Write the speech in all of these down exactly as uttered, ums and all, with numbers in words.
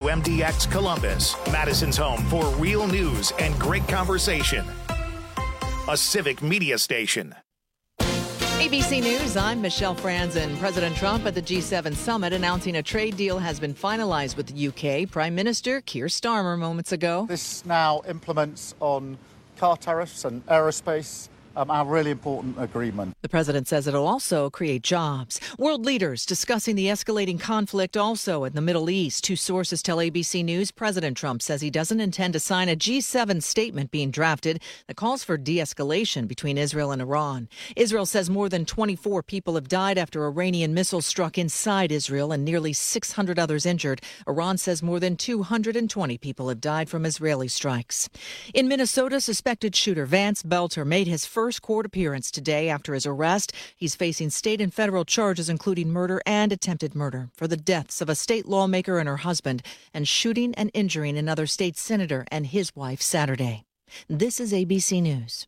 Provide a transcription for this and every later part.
M D X Columbus, Madison's home for real news and great conversation. A civic media station. A B C News, I'm Michelle Franzen. President Trump at the G seven summit announcing a trade deal has been finalized with the U K. Prime Minister Keir Starmer moments ago. This now implements on car tariffs and aerospace. Um, our really important agreement. The president says it'll also create jobs. World leaders discussing the escalating conflict also in the Middle East. Two sources tell A B C News President Trump says he doesn't intend to sign a G seven statement being drafted that calls for de-escalation between Israel and Iran. Israel says more than twenty-four people have died after Iranian missiles struck inside Israel and nearly six hundred others injured. Iran says more than two hundred twenty people have died from Israeli strikes. In Minnesota, suspected shooter Vance Belter made his first First court appearance today after his arrest. He's facing state and federal charges, including murder and attempted murder, for the deaths of a state lawmaker and her husband, and shooting and injuring another state senator and his wife Saturday. This is A B C News.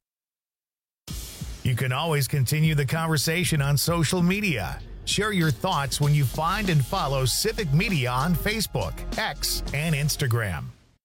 You can always continue the conversation on social media. Share your thoughts when you find and follow Civic Media on Facebook, X, and Instagram.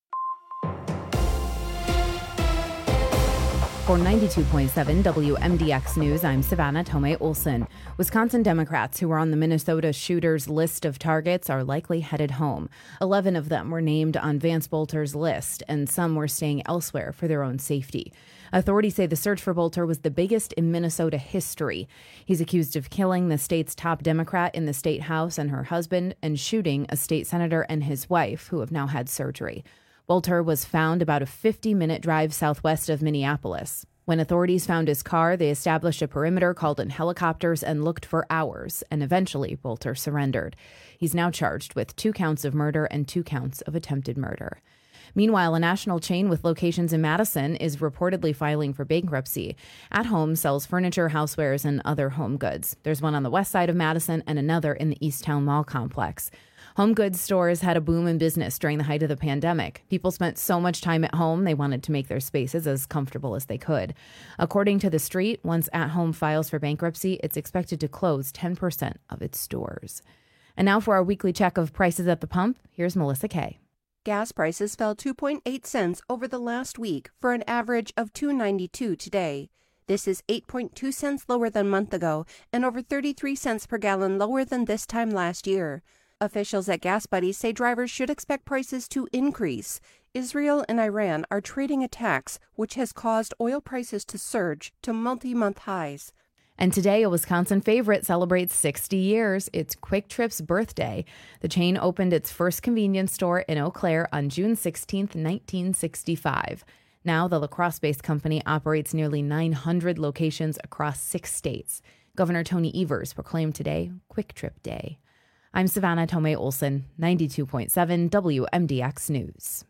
For ninety-two point seven W M D X News, I'm Savannah Tomei Olson. Wisconsin Democrats who are on the Minnesota shooters list of targets are likely headed home. Eleven of them were named on Vance Bolter's list, and some were staying elsewhere for their own safety. Authorities say the search for Bolter was the biggest in Minnesota history. He's accused of killing the state's top Democrat in the state house and her husband, and shooting a state senator and his wife, who have now had surgery. Bolter was found about a fifty-minute drive southwest of Minneapolis. When authorities found his car, they established a perimeter, called in helicopters, and looked for hours, and eventually Bolter surrendered. He's now charged with two counts of murder and two counts of attempted murder. Meanwhile, a national chain with locations in Madison is reportedly filing for bankruptcy. At Home sells furniture, housewares, and other home goods. There's one on the west side of Madison and another in the Easttown Mall complex. Home goods stores had a boom in business during the height of the pandemic. People spent so much time at home, they wanted to make their spaces as comfortable as they could. According to The Street, once At Home files for bankruptcy, it's expected to close ten percent of its stores. And now for our weekly check of prices at the pump, here's Melissa Kay. Gas prices fell two point eight cents over the last week for an average of two dollars and ninety-two cents today. This is eight point two cents lower than a month ago and over thirty-three cents per gallon lower than this time last year. Officials at Gas Buddy say drivers should expect prices to increase. Israel and Iran are trading attacks, which has caused oil prices to surge to multi-month highs. And today, a Wisconsin favorite celebrates sixty years. It's Quick Trip's birthday. The chain opened its first convenience store in Eau Claire on June sixteenth, nineteen sixty-five. Now, the La Crosse-based company operates nearly nine hundred locations across six states. Governor Tony Evers proclaimed today Quick Trip Day. I'm Savannah Tomei Olson, ninety-two point seven W M D X News.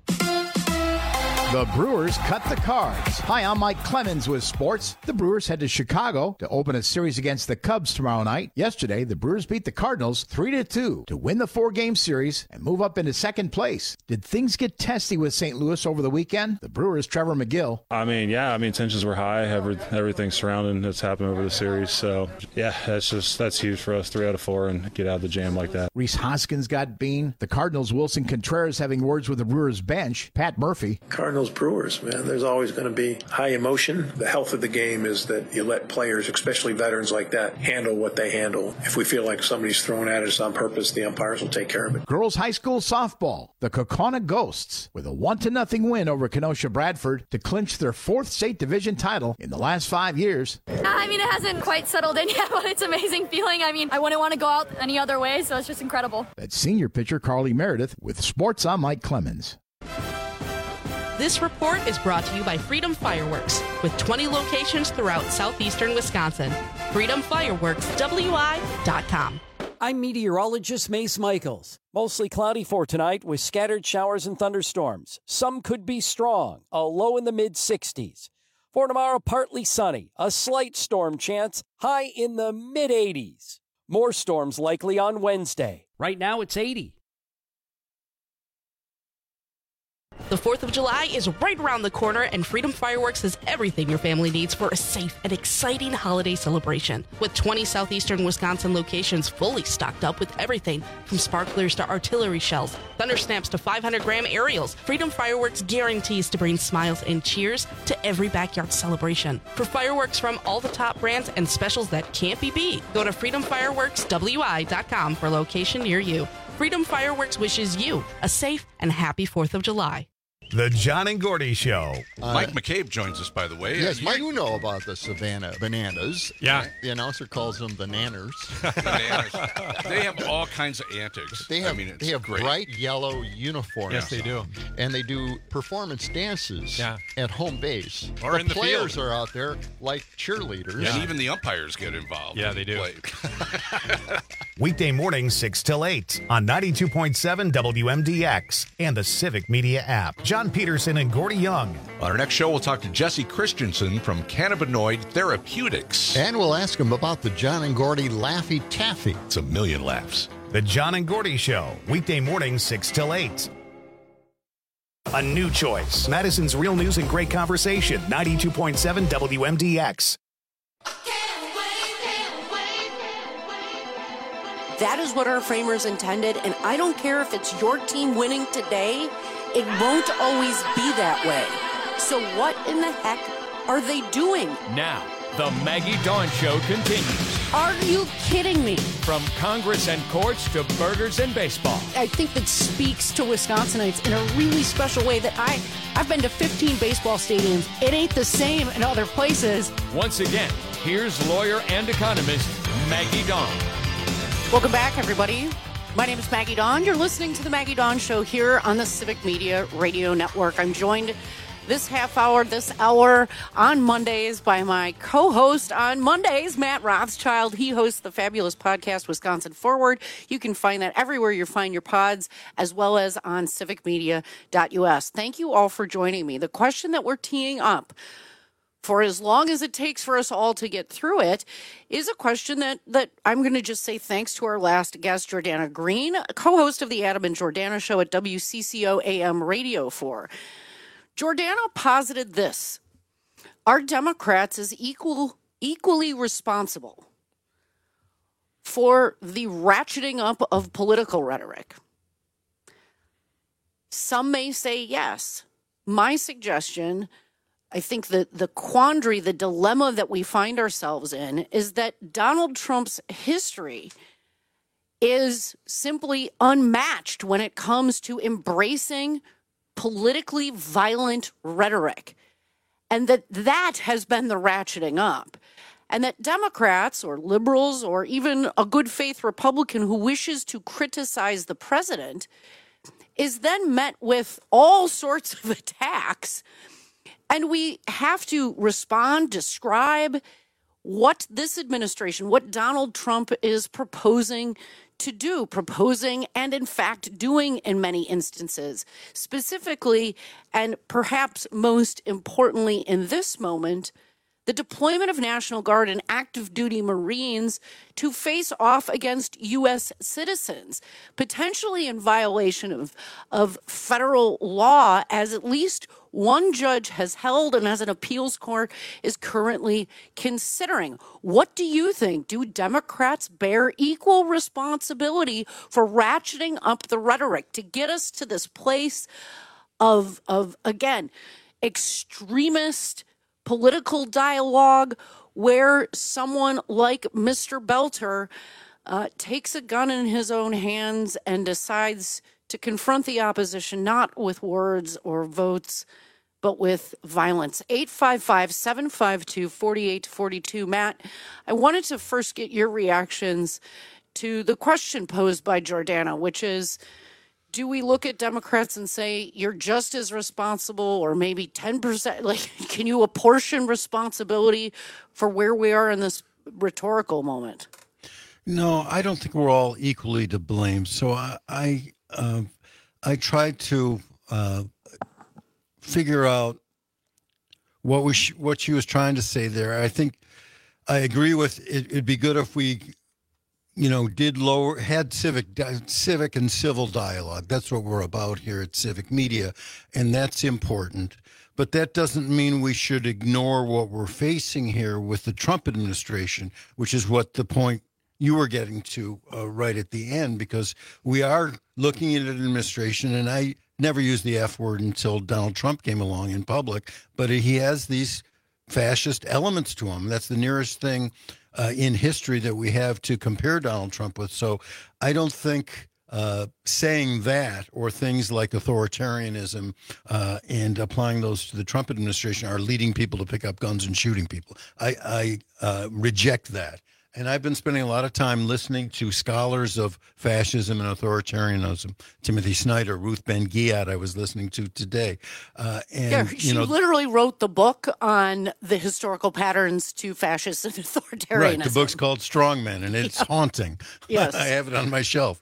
The Brewers cut the cards. Hi, I'm Mike Clemens with sports. The Brewers head to Chicago to open a series against the Cubs tomorrow night. Yesterday, the Brewers beat the Cardinals three to two to win the four-game series and move up into second place. Did things get testy with Saint Louis over the weekend? The Brewers' Trevor McGill. I mean, yeah, I mean, tensions were high. Every, everything surrounding that's happened over the series. So, yeah, that's just that's huge for us, three out of four, and get out of the jam like that. Rhys Hoskins got bean. The Cardinals' Wilson Contreras having words with the Brewers' bench. Pat Murphy. Cardinals Brewers, man, there's always going to be high emotion. The health of the game is that you let players, especially veterans like that, handle what they handle. If we feel like somebody's throwing at us on purpose, the umpires will take care of it. Girls high school softball, the Kaukauna Ghosts, with a one to nothing win over Kenosha Bradford to clinch their fourth state division title in the last five years. I mean, it hasn't quite settled in yet, but it's an amazing feeling. I mean, I wouldn't want to go out any other way, so it's just incredible. That's senior pitcher Carly Meredith with sports. I'm Mike Clemens. This report is brought to you by Freedom Fireworks, with twenty locations throughout southeastern Wisconsin. freedom fireworks w i dot com. I'm meteorologist Mace Michaels. Mostly cloudy for tonight with scattered showers and thunderstorms. Some could be strong, a low in the mid-sixties. For tomorrow, partly sunny, a slight storm chance, high in the mid-eighties. More storms likely on Wednesday. Right now it's eighty. The fourth of July is right around the corner, and Freedom Fireworks has everything your family needs for a safe and exciting holiday celebration. With twenty southeastern Wisconsin locations fully stocked up with everything from sparklers to artillery shells, thunder snaps to five hundred gram aerials, Freedom Fireworks guarantees to bring smiles and cheers to every backyard celebration. For fireworks from all the top brands and specials that can't be beat, go to freedom fireworks w i dot com for a location near you. Freedom Fireworks wishes you a safe and happy fourth of July. The John and Gordy Show. Uh, Mike McCabe joins us, by the way. Yes, uh, Mike, you know about the Savannah Bananas. Yeah. Right? The announcer calls them Bananers. Bananas. They have all kinds of antics. They have, I mean, it's they have great. bright yellow uniforms. Yes, they do. And they do performance dances yeah. at home base. Or the in the players field. are out there like cheerleaders. Yeah. And even the umpires get involved. Yeah, they do. Weekday mornings, six till eight on ninety-two point seven W M D X and the Civic Media app. John Peterson and Gordy Young. On our next show, we'll talk to Jesse Christensen from Cannabinoid Therapeutics. And we'll ask him about the John and Gordy Laffy Taffy. It's a million laughs. The John and Gordy Show, weekday mornings, six till eight. A new choice. Madison's Real News and Great Conversation, ninety-two point seven W M D X. That is what our framers intended, and I don't care if it's your team winning today, it won't always be that way. So what in the heck are they doing? Now, the Maggie Dawn Show continues. Are you kidding me? From Congress and courts to burgers and baseball. I think that speaks to Wisconsinites in a really special way that I, I've been to fifteen baseball stadiums. It ain't the same in other places. Once again, here's lawyer and economist Maggie Dawn. Welcome back, everybody. My name is Maggie Dawn. You're listening to the Maggie Dawn Show here on the Civic Media Radio Network. I'm joined this half hour, this hour on Mondays by my co-host on Mondays, Matt Rothschild. He hosts the fabulous podcast, Wisconsin Forward. You can find that everywhere you find your pods, as well as on civic media dot u s. Thank you all for joining me. The question that we're teeing up for as long as it takes for us all to get through it, is a question that, that I'm going to just say thanks to our last guest, Jordana Green, co-host of the Adam and Jordana Show at W C C O A M Radio four. Jordana posited this: are Democrats as equal, equally responsible for the ratcheting up of political rhetoric? Some may say yes. My suggestion, I think that the quandary, the dilemma that we find ourselves in is that Donald Trump's history is simply unmatched when it comes to embracing politically violent rhetoric, and that that has been the ratcheting up, and that Democrats or liberals or even a good faith Republican who wishes to criticize the president is then met with all sorts of attacks. And we have to respond, describe what this administration, what Donald Trump is proposing to do, proposing and in fact doing in many instances. Specifically, and perhaps most importantly in this moment, the deployment of National Guard and active duty Marines to face off against U S citizens, potentially in violation of, of federal law, as at least one judge has held and as an appeals court is currently considering. What do you think? Do Democrats bear equal responsibility for ratcheting up the rhetoric to get us to this place of, of again, extremist political dialogue where someone like Mister Belter uh, takes a gun in his own hands and decides to confront the opposition not with words or votes, but with violence? eight five five, seven five two, four eight four two. Matt, I wanted to first get your reactions to the question posed by Jordana, which is, do we look at Democrats and say you're just as responsible, or maybe ten percent? Like, can you apportion responsibility for where we are in this rhetorical moment? No, I don't think we're all equally to blame. So I I, uh, I tried to uh, figure out what we sh- what she was trying to say there. I think I agree with it. It'd be good if we you know, did lower, had civic, civic and civil dialogue. That's what we're about here at Civic Media, and that's important. But that doesn't mean we should ignore what we're facing here with the Trump administration, which is what the point you were getting to uh, right at the end, because we are looking at an administration, and I never used the F word until Donald Trump came along in public, but he has these fascist elements to him. That's the nearest thing uh, in history that we have to compare Donald Trump with. So I don't think uh, saying that or things like authoritarianism uh, and applying those to the Trump administration are leading people to pick up guns and shooting people. I, I uh, reject that. And I've been spending a lot of time listening to scholars of fascism and authoritarianism. Timothy Snyder, Ruth Ben-Ghiat, I was listening to today. Uh, and, yeah, she you know, literally wrote the book on the historical patterns to fascism and authoritarianism. Right, the book's called Strongmen, and it's yeah. haunting. Yes. I have it on my shelf.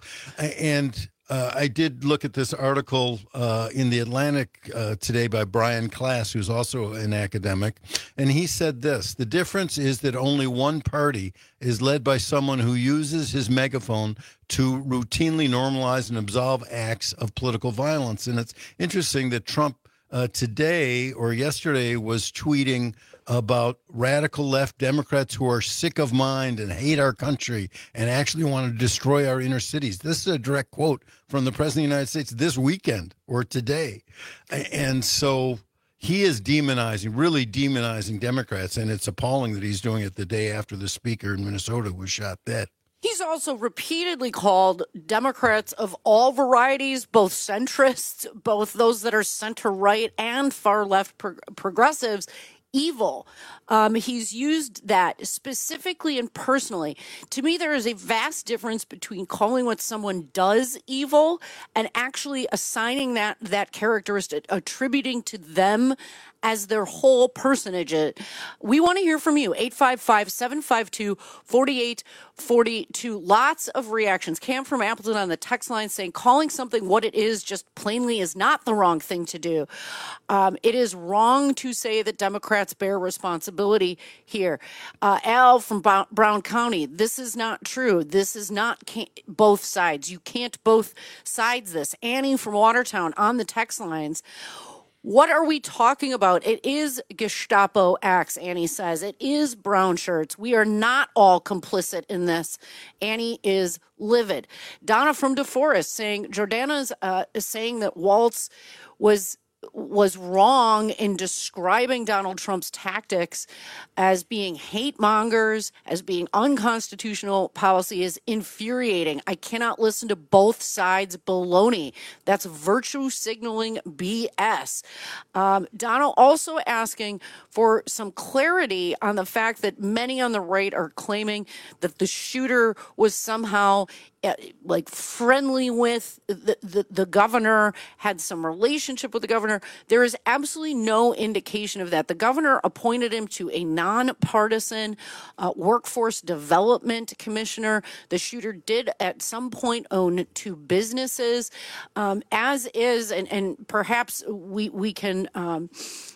And uh, I did look at this article uh, in The Atlantic uh, today by Brian Klass, who's also an academic, and he said this: the difference is that only one party is led by someone who uses his megaphone to routinely normalize and absolve acts of political violence. And it's interesting that Trump uh, today or yesterday was tweeting about radical left Democrats who are sick of mind and hate our country and actually want to destroy our inner cities. This is a direct quote from the President of the United States this weekend or today. And so he is demonizing, really demonizing Democrats, and it's appalling that he's doing it the day after the speaker in Minnesota was shot dead. He's also repeatedly called Democrats of all varieties, both centrists, both those that are center-right and far-left pro- progressives, evil. Um, he's used that specifically and personally. To me, there is a vast difference between calling what someone does evil and actually assigning that that characteristic, attributing to them as their whole personage. We want to hear from you. eight five five, seven five two, four eight four two. Lots of reactions. Cam from Appleton on the text line saying calling something what it is just plainly is not the wrong thing to do. Um, it is wrong to say that Democrats bear responsibility here. Uh, Al from ba- Brown County, this is not true. This is not can- both sides. You can't both sides this. Annie from Watertown on the text lines. What are we talking about? It is Gestapo acts, Annie says. It is brown shirts. We are not all complicit in this. Annie is livid. Donna from DeForest saying, Jordana's uh, is saying that Waltz was was wrong in describing Donald Trump's tactics as being hate mongers, as being unconstitutional policy is infuriating. I cannot listen to both sides baloney. That's virtue signaling B S. Um, Donald also asking for some clarity on the fact that many on the right are claiming that the shooter was somehow like friendly with the, the, the governor, had some relationship with the governor. There is absolutely no indication of that. The governor appointed him to a nonpartisan uh, workforce development commissioner. The shooter did at some point own two businesses, um, as is, and, and perhaps we, we can um,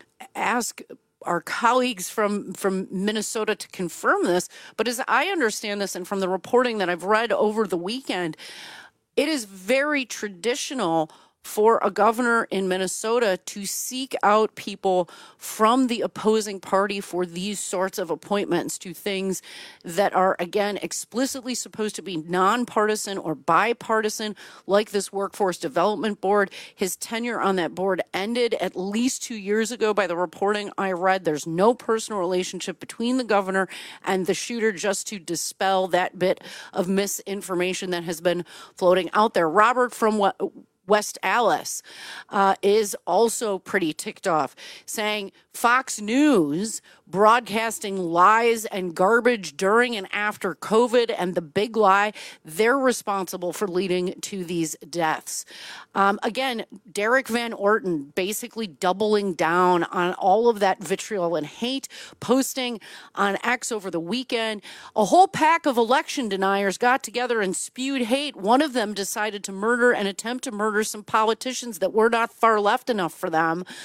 ask our colleagues from, from Minnesota to confirm this. But as I understand this, and from the reporting that I've read over the weekend, it is very traditional for a governor in Minnesota to seek out people from the opposing party for these sorts of appointments to things that are, again, explicitly supposed to be nonpartisan or bipartisan, like this Workforce Development Board. His tenure on that board ended at least two years ago by the reporting I read. There's no personal relationship between the governor and the shooter, just to dispel that bit of misinformation that has been floating out there. Robert from what? West Allis uh, is also pretty ticked off, saying Fox News broadcasting lies and garbage during and after COVID and the big lie, they're responsible for leading to these deaths. Um, again, Derek Van Orton basically doubling down on all of that vitriol and hate, posting on X over the weekend. A whole pack of election deniers got together and spewed hate. One of them decided to murder and attempt to murder some politicians that were not far left enough for them.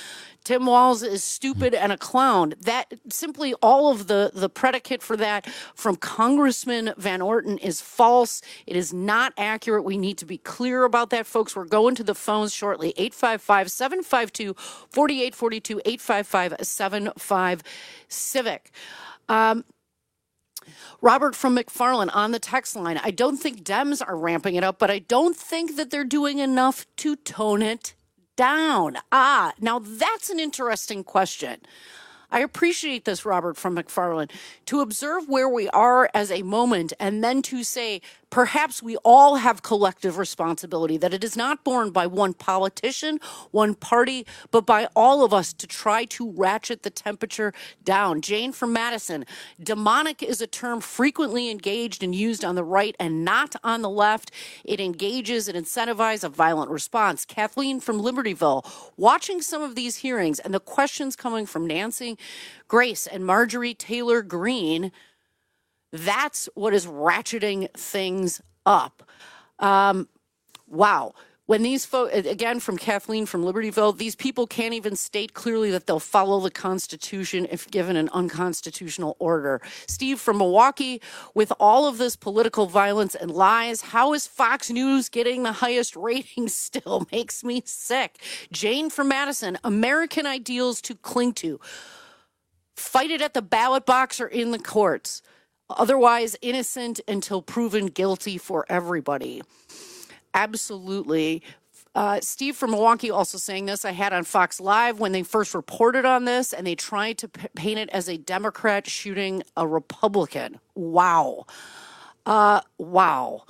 Tim Walz is stupid and a clown. That simply all of the, the predicate for that from Congressman Van Orten is false. It is not accurate. We need to be clear about that, folks. We're going to the phones shortly. eight five five, seven five two, four eight four two, eight five five, seven five Civic. Um, Robert from McFarland on the text line. I don't think Dems are ramping it up, but I don't think that they're doing enough to tone it down. Ah, now that's an interesting question. I appreciate this, Robert from McFarland, to observe where we are as a moment and then to say, perhaps we all have collective responsibility, that it is not borne by one politician, one party, but by all of us to try to ratchet the temperature down. Jane from Madison, demonic is a term frequently engaged and used on the right and not on the left. It engages and incentivizes a violent response. Kathleen from Libertyville, watching some of these hearings and the questions coming from Nancy Grace and Marjorie Taylor Greene, that's what is ratcheting things up. Um, wow. When these folks, again, from Kathleen from Libertyville, these people can't even state clearly that they'll follow the Constitution if given an unconstitutional order. Steve from Milwaukee, with all of this political violence and lies, how is Fox News getting the highest ratings still? Makes me sick. Jane from Madison, American ideals to cling to. Fight it at the ballot box or in the courts. Otherwise innocent until proven guilty for everybody. Absolutely. Uh, Steve from Milwaukee also saying this. I had on Fox Live when they first reported on this, and they tried to p- paint it as a Democrat shooting a Republican. Wow. Uh, wow.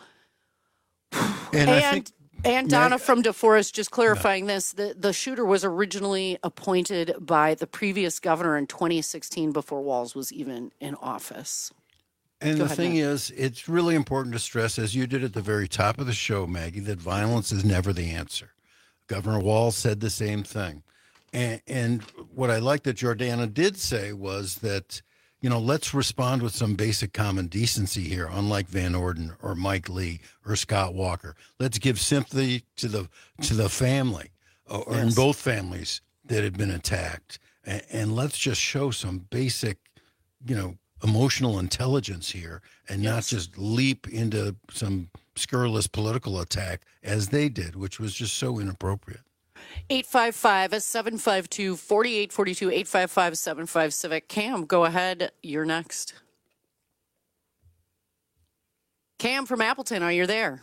And, and I think, And Donna yeah, from DeForest just clarifying this, the, the shooter was originally appointed by the previous governor in twenty sixteen before Walz was even in office. And Go the ahead, thing Matt. is, it's really important to stress, as you did at the very top of the show, Maggie, that violence is never the answer. Governor Walz said the same thing. And, and what I like that Jordana did say was that, you know, let's respond with some basic common decency here, unlike Van Orden or Mike Lee or Scott Walker. Let's give sympathy to the to the family, or Yes. in both families that have been attacked. And, and let's just show some basic, you know, emotional intelligence here and Yes. not just leap into some scurrilous political attack as they did, which was just so inappropriate. eight five five, seven five two, four eight four two, eight five five, seven five Civic. Cam, go ahead. You're next. Cam from Appleton, are you there?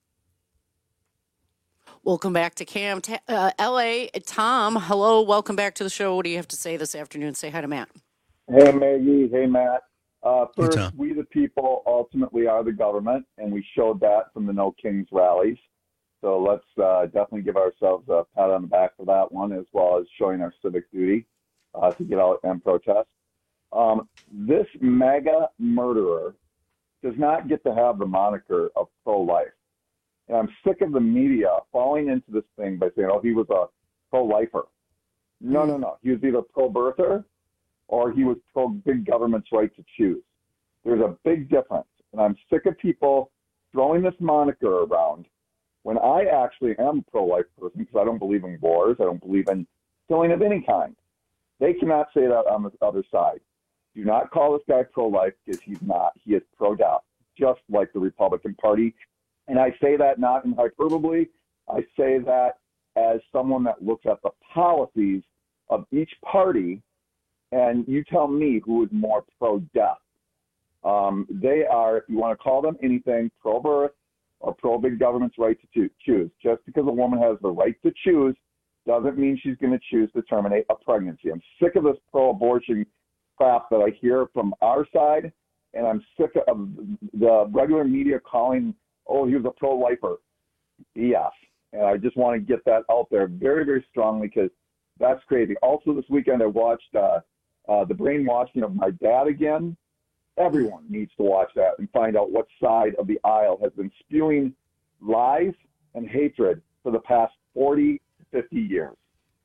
Welcome back to Cam. Ta- uh, L A, Tom, hello. Welcome back to the show. What do you have to say this afternoon? Say hi to Matt. Hey, Maggie. Hey, Matt. Uh, Hey, first, Tom. we the people ultimately are the government, and we showed that from the No Kings rallies. So let's uh, definitely give ourselves a pat on the back for that one, as well as showing our civic duty uh, to get out and protest. Um, this mega murderer does not get to have the moniker of pro-life. And I'm sick of the media falling into this thing by saying, oh, he was a pro-lifer. No, no, no. He was either pro-birther or he was pro-big government's right to choose. There's a big difference. And I'm sick of people throwing this moniker around when I actually am a pro-life person because I don't believe in wars. I don't believe in killing of any kind. They cannot say that on the other side. Do not call this guy pro-life because he's not. He is pro-death, just like the Republican Party. And I say that not in hyperbole. I say that as someone that looks at the policies of each party, and you tell me who is more pro-death. Um, they are, if you want to call them anything, pro-birth or pro-big government's right to choose. Just because a woman has the right to choose doesn't mean she's going to choose to terminate a pregnancy. I'm sick of this pro-abortion crap that I hear from our side, and I'm sick of the regular media calling, oh, he was a pro-lifer. B S. And I just want to get that out there very, very strongly because that's crazy. Also, this weekend I watched uh, uh, The Brainwashing of My Dad again. Everyone needs to watch that and find out what side of the aisle has been spewing lies and hatred for the past forty, fifty years.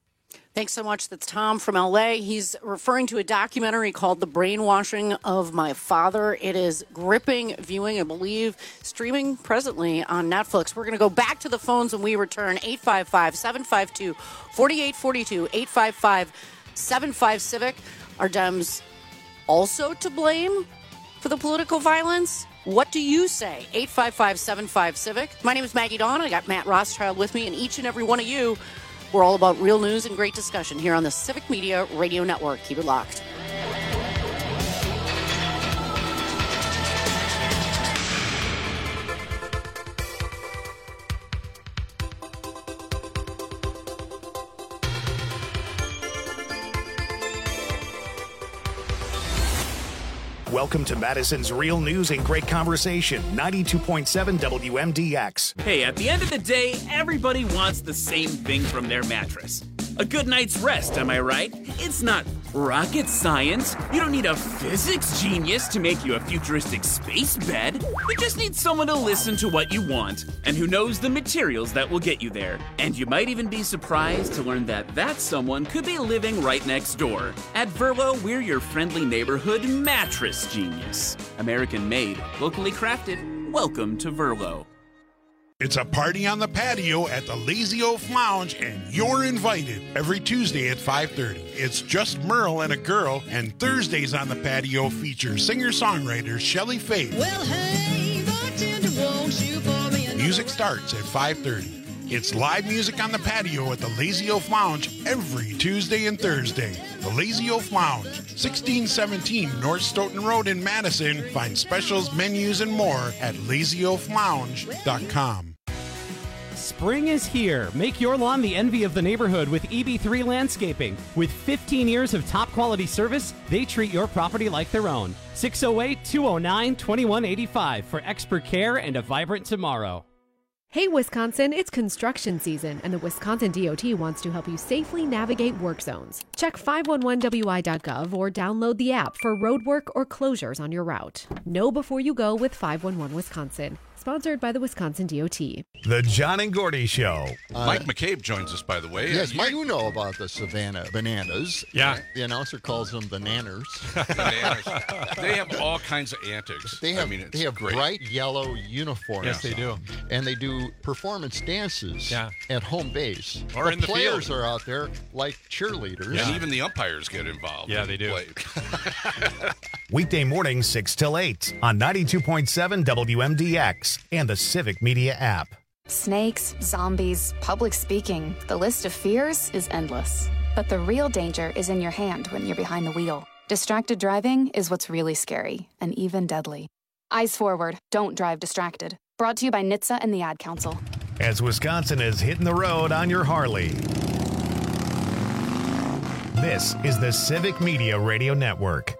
Thanks so much. That's Tom from L A. He's referring to a documentary called The Brainwashing of My Father. It is gripping viewing, I believe, streaming presently on Netflix. We're going to go back to the phones when we return. eight five five, seven five two, four eight four two, eight five five, seven five Civic. Are Dems also to blame for the political violence? What do you say? eight five five, seven five Civic. My name is Maggie Dawn. I got Matt Rothschild with me, and each and every one of you, we're all about real news and great discussion here on the Civic Media Radio Network. Keep it locked. Welcome to Madison's Real News and Great Conversation, ninety-two point seven W M D X. Hey, at the end of the day, everybody wants the same thing from their mattress. A good night's rest, am I right? It's not rocket science. You don't need a physics genius to make you a futuristic space bed. You just need someone to listen to what you want and who knows the materials that will get you there. And you might even be surprised to learn that that someone could be living right next door. At Verlo, we're your friendly neighborhood mattress genius. American made, locally crafted. Welcome to Verlo. It's a party on the patio at the Lazy Oaf Lounge, and you're invited every Tuesday at five thirty. It's just Merle and a girl, and Thursdays on the patio feature singer-songwriter Shelley Faith. Well, hey, bartender, won't you pour me another? Music starts at five thirty. It's live music on the patio at the Lazy Oaf Lounge every Tuesday and Thursday. The Lazy Oaf Lounge, sixteen seventeen North Stoughton Road in Madison. Find specials, menus, and more at lazy oaf lounge dot com. Spring is here. Make your lawn the envy of the neighborhood with E B three Landscaping. With fifteen years of top quality service, they treat your property like their own. six oh eight, two oh nine, two one eight five for expert care and a vibrant tomorrow. Hey Wisconsin, it's construction season, and the Wisconsin D O T wants to help you safely navigate work zones. Check five one one W I dot gov or download the app for road work or closures on your route. Know before you go with five one one Wisconsin. Sponsored by the Wisconsin D O T. The John and Gordy Show. Uh, Mike McCabe joins us, by the way. Yes, Mike, you know about the Savannah Bananas. Yeah. The announcer calls them the Nanners. Bananas. They have all kinds of antics. They have, I mean, it's they have great. bright yellow uniforms. Yes, they do. And they do performance dances Yeah. at home base. Or the in the players field. are out there like cheerleaders. And even the umpires get involved. Yeah, they do. Weekday mornings, six till eight on ninety-two point seven W M D X and the Civic Media app. Snakes, zombies, public speaking. The list of fears is endless. But the real danger is in your hand when you're behind the wheel. Distracted driving is what's really scary and even deadly. Eyes forward. Don't drive distracted. Brought to you by N H T S A and the Ad Council. As Wisconsin is hitting the road on your Harley. This is the Civic Media Radio Network.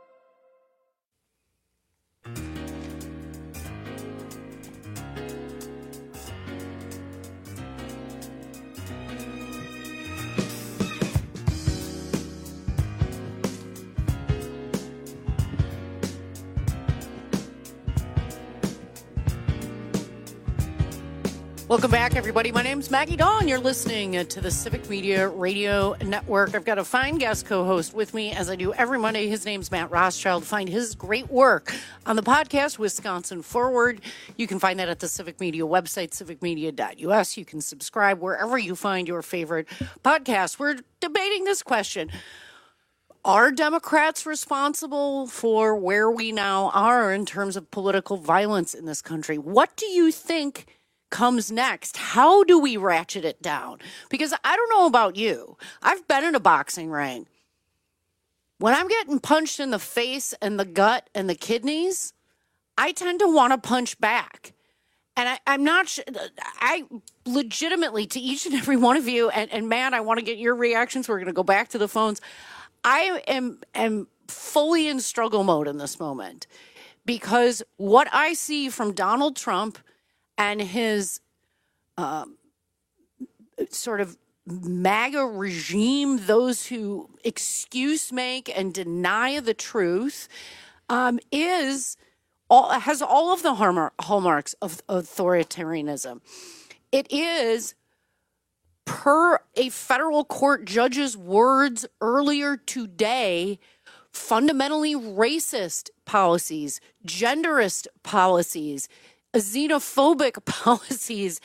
Welcome back, everybody. My name's Maggie Dawn. You're listening to the Civic Media Radio Network. I've got a fine guest co-host with me, as I do every Monday. His name's Matt Rothschild. Find his great work on the podcast, Wisconsin Forward. You can find that at the Civic Media website, civic media dot U S. You can subscribe wherever you find your favorite podcast. We're debating this question. Are Democrats responsible for where we now are in terms of political violence in this country? What do you think comes next? How do we ratchet it down? Because I don't know about you. I've been in a boxing ring. When I'm getting punched in the face and the gut and the kidneys, I tend to want to punch back. And I, I'm not sure, I legitimately, to each and every one of you, and, and Matt, I want to get your reactions. We're going to go back to the phones. I am, am fully in struggle mode in this moment because what I see from Donald Trump and his um, sort of MAGA regime, those who excuse make and deny the truth, um, is all has all of the hallmark, hallmarks of authoritarianism. It is per a federal court judge's words earlier today, fundamentally racist policies, genderist policies, xenophobic policies,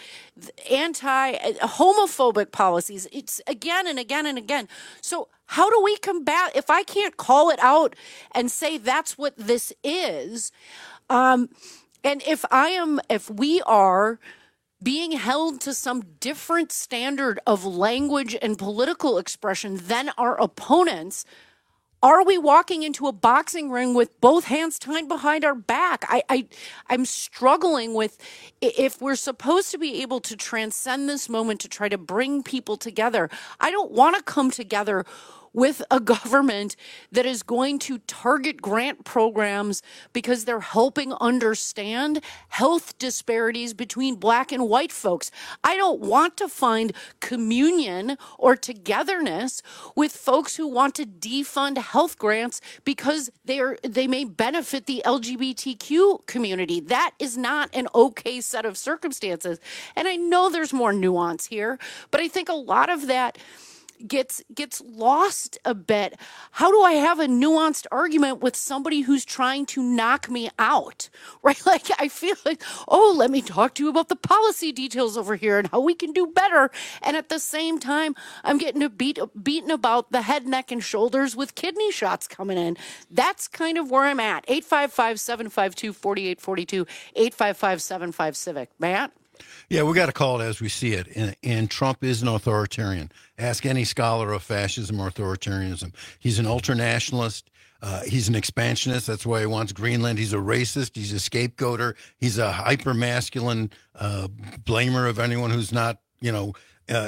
anti-homophobic policies. It's again and again and again. So how do we combat, if I can't call it out and say that's what this is, um, and if I am, if we are being held to some different standard of language and political expression than our opponents, are we walking into a boxing ring with both hands tied behind our back? I, I, I'm struggling with, if we're supposed to be able to transcend this moment to try to bring people together, I don't want to come together with a government that is going to target grant programs because they're helping understand health disparities between black and white folks. I don't want to find communion or togetherness with folks who want to defund health grants because they are they may benefit the L G B T Q community. That is not an okay set of circumstances. And I know there's more nuance here, but I think a lot of that gets gets lost a bit. How do I have a nuanced argument with somebody who's trying to knock me out, right? Like, I feel like, oh, let me talk to you about the policy details over here and how we can do better. And at the same time, I'm getting a beat, beaten about the head, neck, and shoulders with kidney shots coming in. That's kind of where I'm at. eight five five, seven five two, four eight four two, eight five five, seven five Civic. Matt? Yeah, we got to call it as we see it. And, and Trump is an authoritarian. Ask any scholar of fascism or authoritarianism. He's an ultranationalist. Uh, he's an expansionist. That's why he wants Greenland. He's a racist. He's a scapegoater. He's a hyper-masculine uh, blamer of anyone who's not, you know, uh,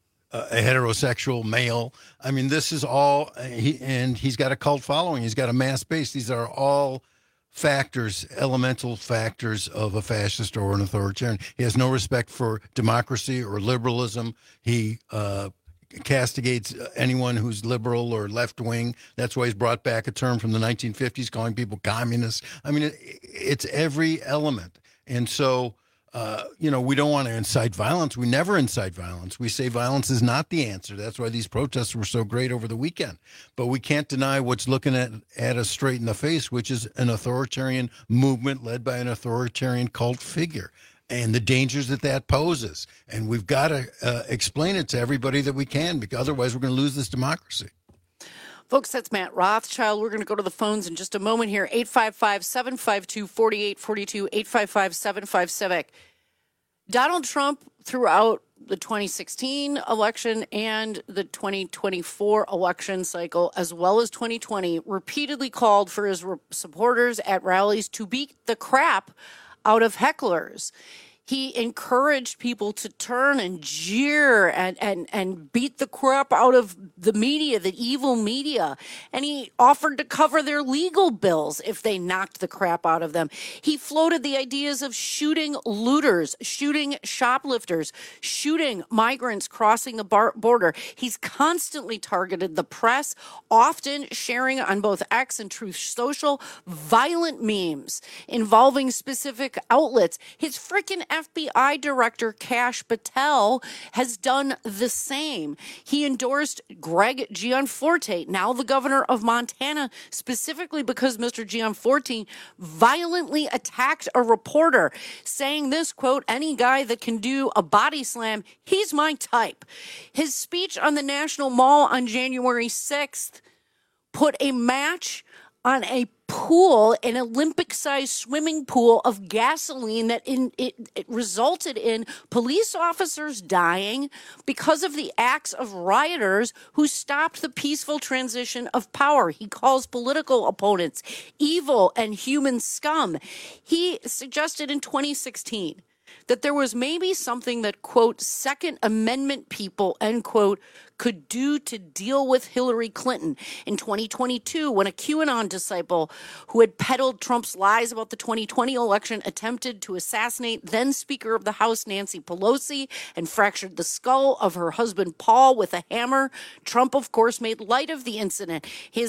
a heterosexual male. I mean, this is all, he, and he's got a cult following. He's got a mass base. These are all factors, elemental factors of a fascist or an authoritarian. He has no respect for democracy or liberalism. He uh, castigates anyone who's liberal or left-wing. That's why he's brought back a term from the nineteen fifties, calling people communists. I mean, it, it's every element. And so, uh, you know, we don't want to incite violence. We never incite violence. We say violence is not the answer. That's why these protests were so great over the weekend. But we can't deny what's looking at, at us straight in the face, which is an authoritarian movement led by an authoritarian cult figure and the dangers that that poses. And we've got to uh, explain it to everybody that we can, because otherwise we're going to lose this democracy. Folks, that's Matt Rothschild. We're going to go to the phones in just a moment here. eight five five, seven five two, four eight four two, eight five five, seven five Civic. Donald Trump, throughout the twenty sixteen election and the twenty twenty-four election cycle, as well as twenty twenty, repeatedly called for his supporters at rallies to beat the crap out of hecklers. He encouraged people to turn and jeer and, and, and beat the crap out of the media, the evil media. And he offered to cover their legal bills if they knocked the crap out of them. He floated the ideas of shooting looters, shooting shoplifters, shooting migrants crossing the bar- border. He's constantly targeted the press, often sharing on both X and Truth Social violent memes involving specific outlets. His freaking F B I director, Kash Patel, has done the same. He endorsed Greg Gianforte, now the governor of Montana, specifically because Mister Gianforte violently attacked a reporter, saying this, quote, "Any guy that can do a body slam, he's my type." His speech on the National Mall on January sixth put a match on a pool, an Olympic-sized swimming pool of gasoline that in, it, it resulted in police officers dying because of the acts of rioters who stopped the peaceful transition of power. He calls political opponents evil and human scum. He suggested in twenty sixteen that there was maybe something that, quote, Second Amendment people, end quote, could do to deal with Hillary Clinton. In twenty twenty-two, when a QAnon disciple who had peddled Trump's lies about the twenty twenty election attempted to assassinate then Speaker of the House Nancy Pelosi and fractured the skull of her husband Paul with a hammer, Trump, of course, made light of the incident. His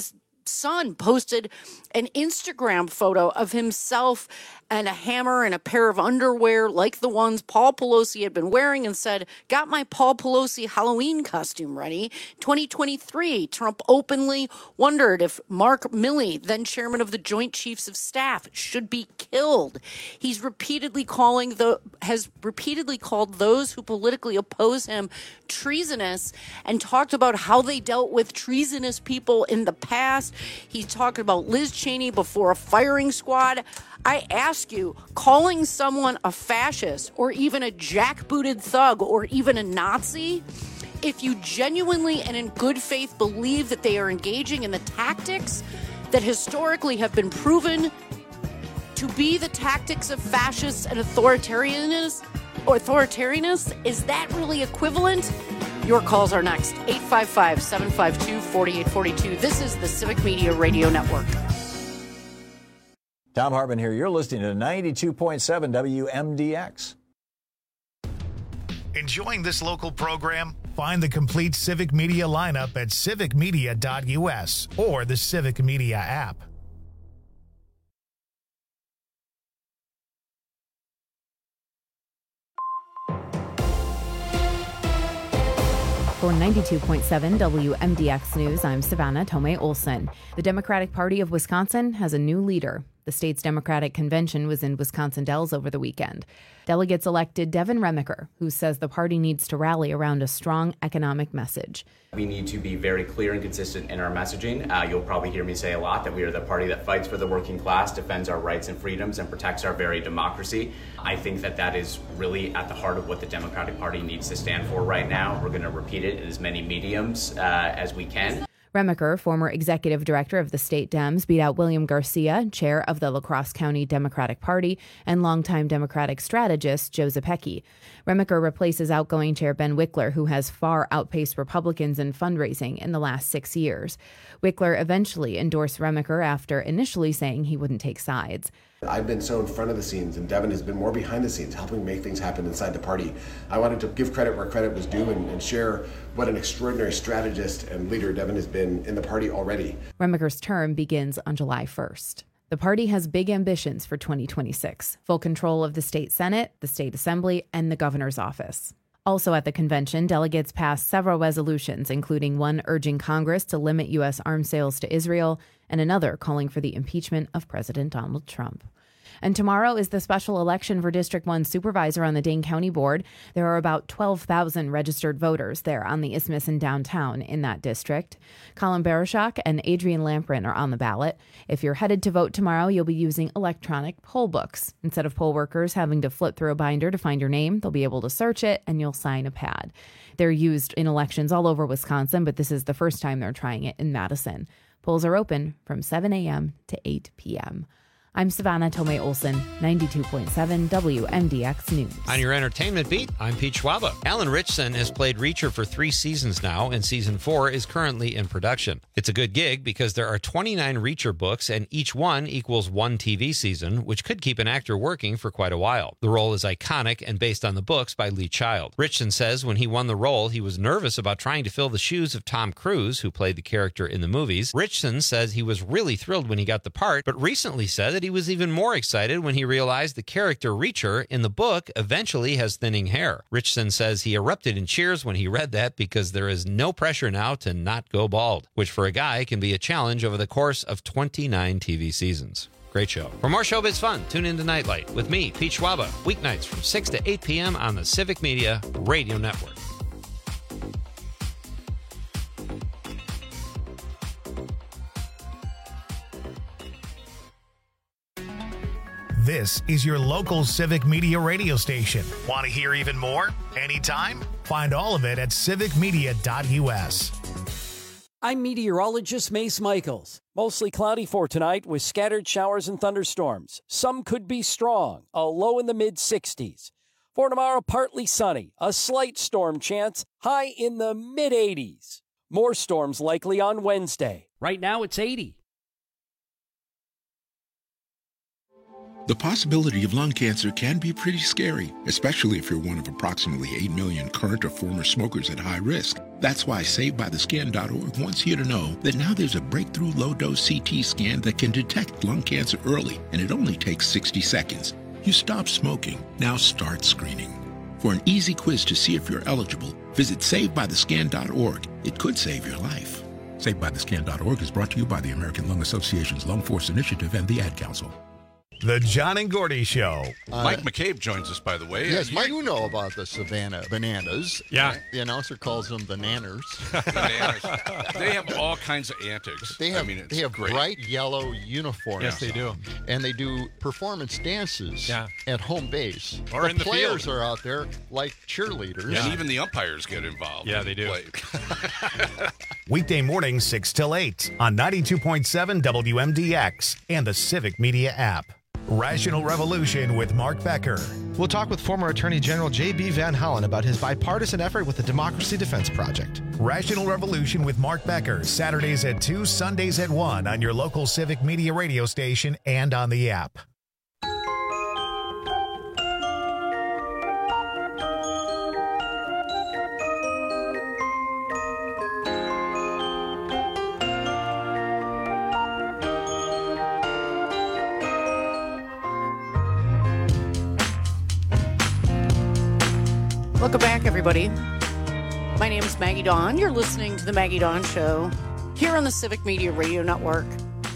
son posted an Instagram photo of himself and a hammer and a pair of underwear like the ones Paul Pelosi had been wearing and said, got my Paul Pelosi Halloween costume ready. twenty twenty-three, Trump openly wondered if Mark Milley, then chairman of the Joint Chiefs of Staff, should be killed. He's repeatedly calling the has repeatedly called those who politically oppose him treasonous and talked about how they dealt with treasonous people in the past. He talked about Liz Cheney before a firing squad. I ask you, calling someone a fascist or even a jackbooted thug or even a Nazi, if you genuinely and in good faith believe that they are engaging in the tactics that historically have been proven to be the tactics of fascists and authoritarianism, or authoritarianism, is that really equivalent? Your calls are next. eight five five, seven five two, four eight four two. This is the Civic Media Radio Network. Tom Hartman here. You're listening to ninety-two point seven W M D X. Enjoying this local program? Find the complete Civic Media lineup at civic media dot U S or the Civic Media app. For ninety-two point seven W M D X News, I'm Savannah Tomei Olson. The Democratic Party of Wisconsin has a new leader. The state's Democratic Convention was in Wisconsin Dells over the weekend. Delegates elected Devin Remaker, who says the party needs to rally around a strong economic message. We need to be very clear and consistent in our messaging. Uh, you'll probably hear me say a lot that we are the party that fights for the working class, defends our rights and freedoms, and protects our very democracy. I think that that is really at the heart of what the Democratic Party needs to stand for right now. We're going to repeat it in as many mediums uh, as we can. Remaker, former executive director of the state Dems, beat out William Garcia, chair of the La Crosse County Democratic Party, and longtime Democratic strategist Joe Zepecki. Remaker replaces outgoing chair Ben Wickler, who has far outpaced Republicans in fundraising in the last six years. Wickler eventually endorsed Remaker after initially saying he wouldn't take sides. I've been so in front of the scenes, and Devin has been more behind the scenes, helping make things happen inside the party. I wanted to give credit where credit was due and, and share what an extraordinary strategist and leader Devin has been in the party already. Remaker's term begins on July first. The party has big ambitions for twenty twenty-six, full control of the state Senate, the state assembly, and the governor's office. Also at the convention, delegates passed several resolutions, including one urging Congress to limit U S arms sales to Israel and another calling for the impeachment of President Donald Trump. And tomorrow is the special election for District one supervisor on the Dane County Board. There are about twelve thousand registered voters there on the Isthmus and downtown in that district. Colin Barashak and Adrian Lamprin are on the ballot. If you're headed to vote tomorrow, you'll be using electronic poll books. Instead of poll workers having to flip through a binder to find your name, they'll be able to search it and you'll sign a pad. They're used in elections all over Wisconsin, but this is the first time they're trying it in Madison. Polls are open from seven a.m. to eight p.m. I'm Savannah Tomei Olson, ninety-two point seven W M D X News. On your entertainment beat, I'm Pete Schwaba. Alan Ritchson has played Reacher for three seasons now, and season four is currently in production. It's a good gig because there are twenty-nine Reacher books, and each one equals one T V season, which could keep an actor working for quite a while. The role is iconic and based on the books by Lee Child. Ritchson says when he won the role, he was nervous about trying to fill the shoes of Tom Cruise, who played the character in the movies. Ritchson says he was really thrilled when he got the part, but recently said that he was even more excited when he realized the character Reacher in the book eventually has thinning hair. Ritchson says he erupted in cheers when he read that because there is no pressure now to not go bald, which for a guy can be a challenge over the course of twenty-nine T V seasons. Great show. For more showbiz fun, tune in to Nightlight with me, Pete Schwaba, weeknights from six to eight p.m. on the Civic Media Radio Network. This is your local Civic Media radio station. Want to hear even more? Anytime? Find all of it at civic media dot U S. I'm meteorologist Mace Michaels. Mostly cloudy for tonight with scattered showers and thunderstorms. Some could be strong, a low in the mid sixties. For tomorrow, partly sunny, a slight storm chance, high in the mid eighties. More storms likely on Wednesday. Right now it's eighty. The possibility of lung cancer can be pretty scary, especially if you're one of approximately eight million current or former smokers at high risk. That's why Saved By The Skin dot org wants you to know that now there's a breakthrough low-dose C T scan that can detect lung cancer early, and it only takes sixty seconds. You stop smoking, now start screening. For an easy quiz to see if you're eligible, visit Saved By The Skin dot org. It could save your life. Saved By The Skin dot org is brought to you by the American Lung Association's Lung Force Initiative and the Ad Council. The John and Gordy Show. Uh, Mike McCabe joins us, by the way. Yes, uh, Mike, you know about the Savannah bananas. Yeah. The announcer calls them bananers. Bananas. They have all kinds of antics. They have, I mean, it's they have great. bright yellow uniforms. Yes, they do. And they do performance dances Yeah. at home base. Or the in the players field. are out there like cheerleaders. Yeah. And even the umpires get involved. Yeah, they do. Weekday mornings, six till eight on ninety-two point seven W M D X and the Civic Media app. Rational Revolution with Mark Becker. We'll talk with former Attorney General J B Van Hollen about his bipartisan effort with the Democracy Defense Project. Rational Revolution with Mark Becker, Saturdays at two, Sundays at one on your local Civic Media radio station and on the app. Welcome back, everybody. My name is Maggie Dawn. You're listening to The Maggie Dawn Show here on the Civic Media Radio Network.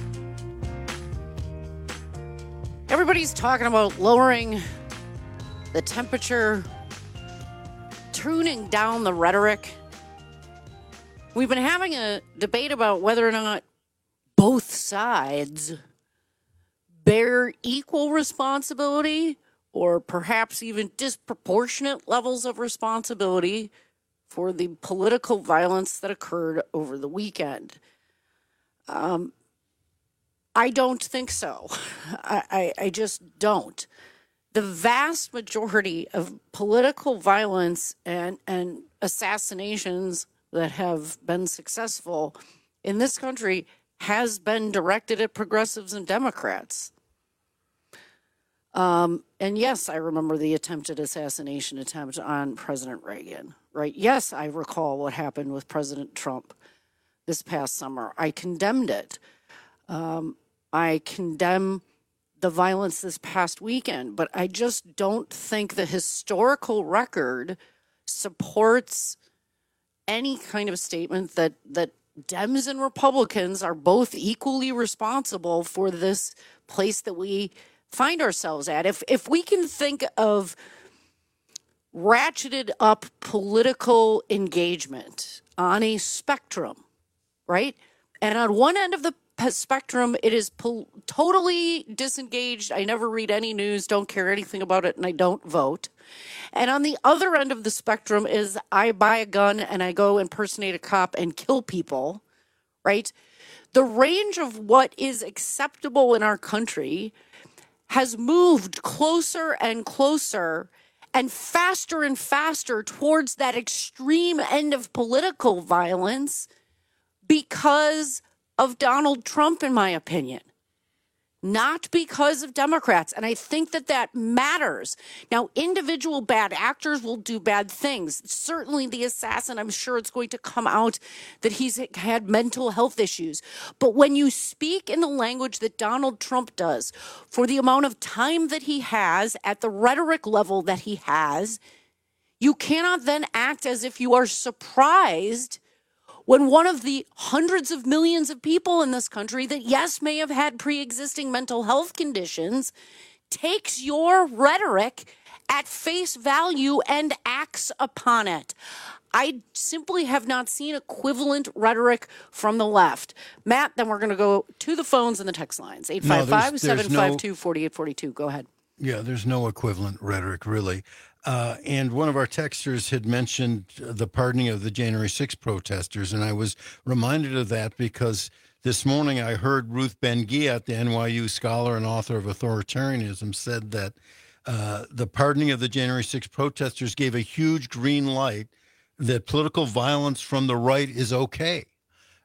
Everybody's talking about lowering the temperature, tuning down the rhetoric. We've been having a debate about whether or not both sides bear equal responsibility or perhaps even disproportionate levels of responsibility for the political violence that occurred over the weekend. Um, I don't think so. I, I, I just don't. The vast majority of political violence and, and assassinations that have been successful in this country has been directed at progressives and Democrats. Um, and yes, I remember the attempted assassination attempt on President Reagan, right? Yes, I recall what happened with President Trump this past summer. I condemned it. Um, I condemn the violence this past weekend, but I just don't think the historical record supports any kind of statement that, that Dems and Republicans are both equally responsible for this place that we find ourselves at. If if we can think of ratcheted up political engagement on a spectrum, right? And on one end of the spectrum, it is pol- totally disengaged. I never read any news, don't care anything about it, and I don't vote. And on the other end of the spectrum is I buy a gun and I go impersonate a cop and kill people, right? The range of what is acceptable in our country has moved closer and closer and faster and faster towards that extreme end of political violence because of Donald Trump, in my opinion, not because of Democrats. And I think that that matters. Now, individual bad actors will do bad things. Certainly the assassin, I'm sure it's going to come out that he's had mental health issues. But when you speak in the language that Donald Trump does, for the amount of time that he has, at the rhetoric level that he has, you cannot then act as if you are surprised when one of the hundreds of millions of people in this country that, yes, may have had pre-existing mental health conditions, takes your rhetoric at face value and acts upon it. I simply have not seen equivalent rhetoric from the left. Matt, then we're going to go to the phones and the text lines. eight five five, seven five two, four eight four two. Go ahead. Yeah, there's no equivalent rhetoric, really. Uh, and one of our texters had mentioned the pardoning of the January sixth protesters, and I was reminded of that because this morning I heard Ruth Ben-Ghiat, the N Y U scholar and author of Authoritarianism, said that uh, the pardoning of the January sixth protesters gave a huge green light that political violence from the right is okay.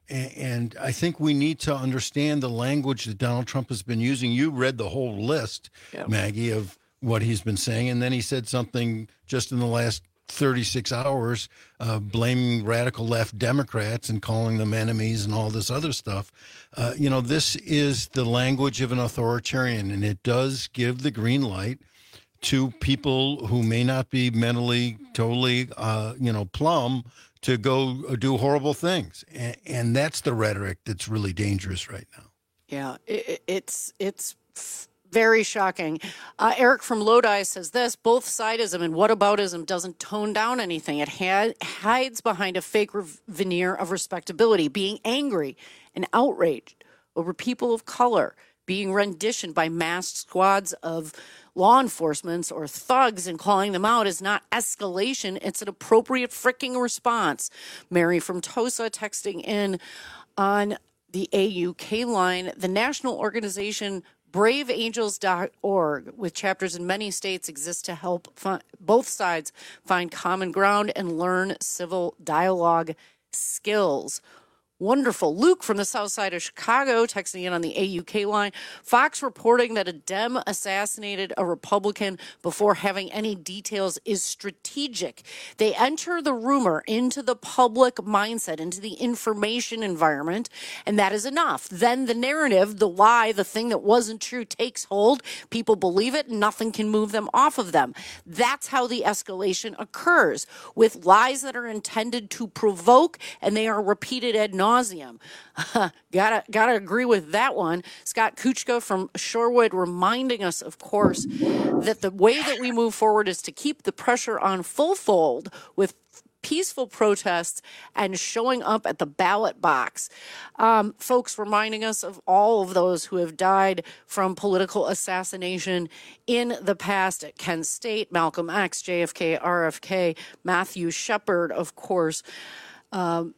And, and I think we need to understand the language that Donald Trump has been using. You read the whole list, yeah. Maggie, of what he's been saying. And then he said something just in the last thirty-six hours, uh, blaming radical left Democrats and calling them enemies and all this other stuff. Uh, you know, this is the language of an authoritarian, and it does give the green light to people who may not be mentally totally, uh, you know, plumb to go do horrible things. And, and that's the rhetoric that's really dangerous right now. Yeah, it, it's it's very shocking. Uh, Eric from Lodi says this: both sidism and whataboutism doesn't tone down anything. It ha- hides behind a fake re- veneer of respectability, being angry and outraged over people of color being renditioned by masked squads of law enforcement or thugs, and calling them out is not escalation. It's an appropriate freaking response. Mary from Tosa texting in on the A U K line. The national organization brave angels dot org, with chapters in many states, exists to help fi- both sides find common ground and learn civil dialogue skills. Wonderful. Luke from the south side of Chicago texting in on the A U K line. Fox reporting that a Dem assassinated a Republican before having any details is strategic. They enter the rumor into the public mindset, into the information environment, and that is enough. Then the narrative, the lie, the thing that wasn't true takes hold. People believe it, and nothing can move them off of them. That's how the escalation occurs, with lies that are intended to provoke, and they are repeated ad nauseum. gotta gotta agree with that one. Scott Kuchka from Shorewood reminding us, of course, that the way that we move forward is to keep the pressure on full fold with peaceful protests and showing up at the ballot box. Um, folks reminding us of all of those who have died from political assassination in the past at Kent State, Malcolm X, J F K, R F K, Matthew Shepard, of course. Um,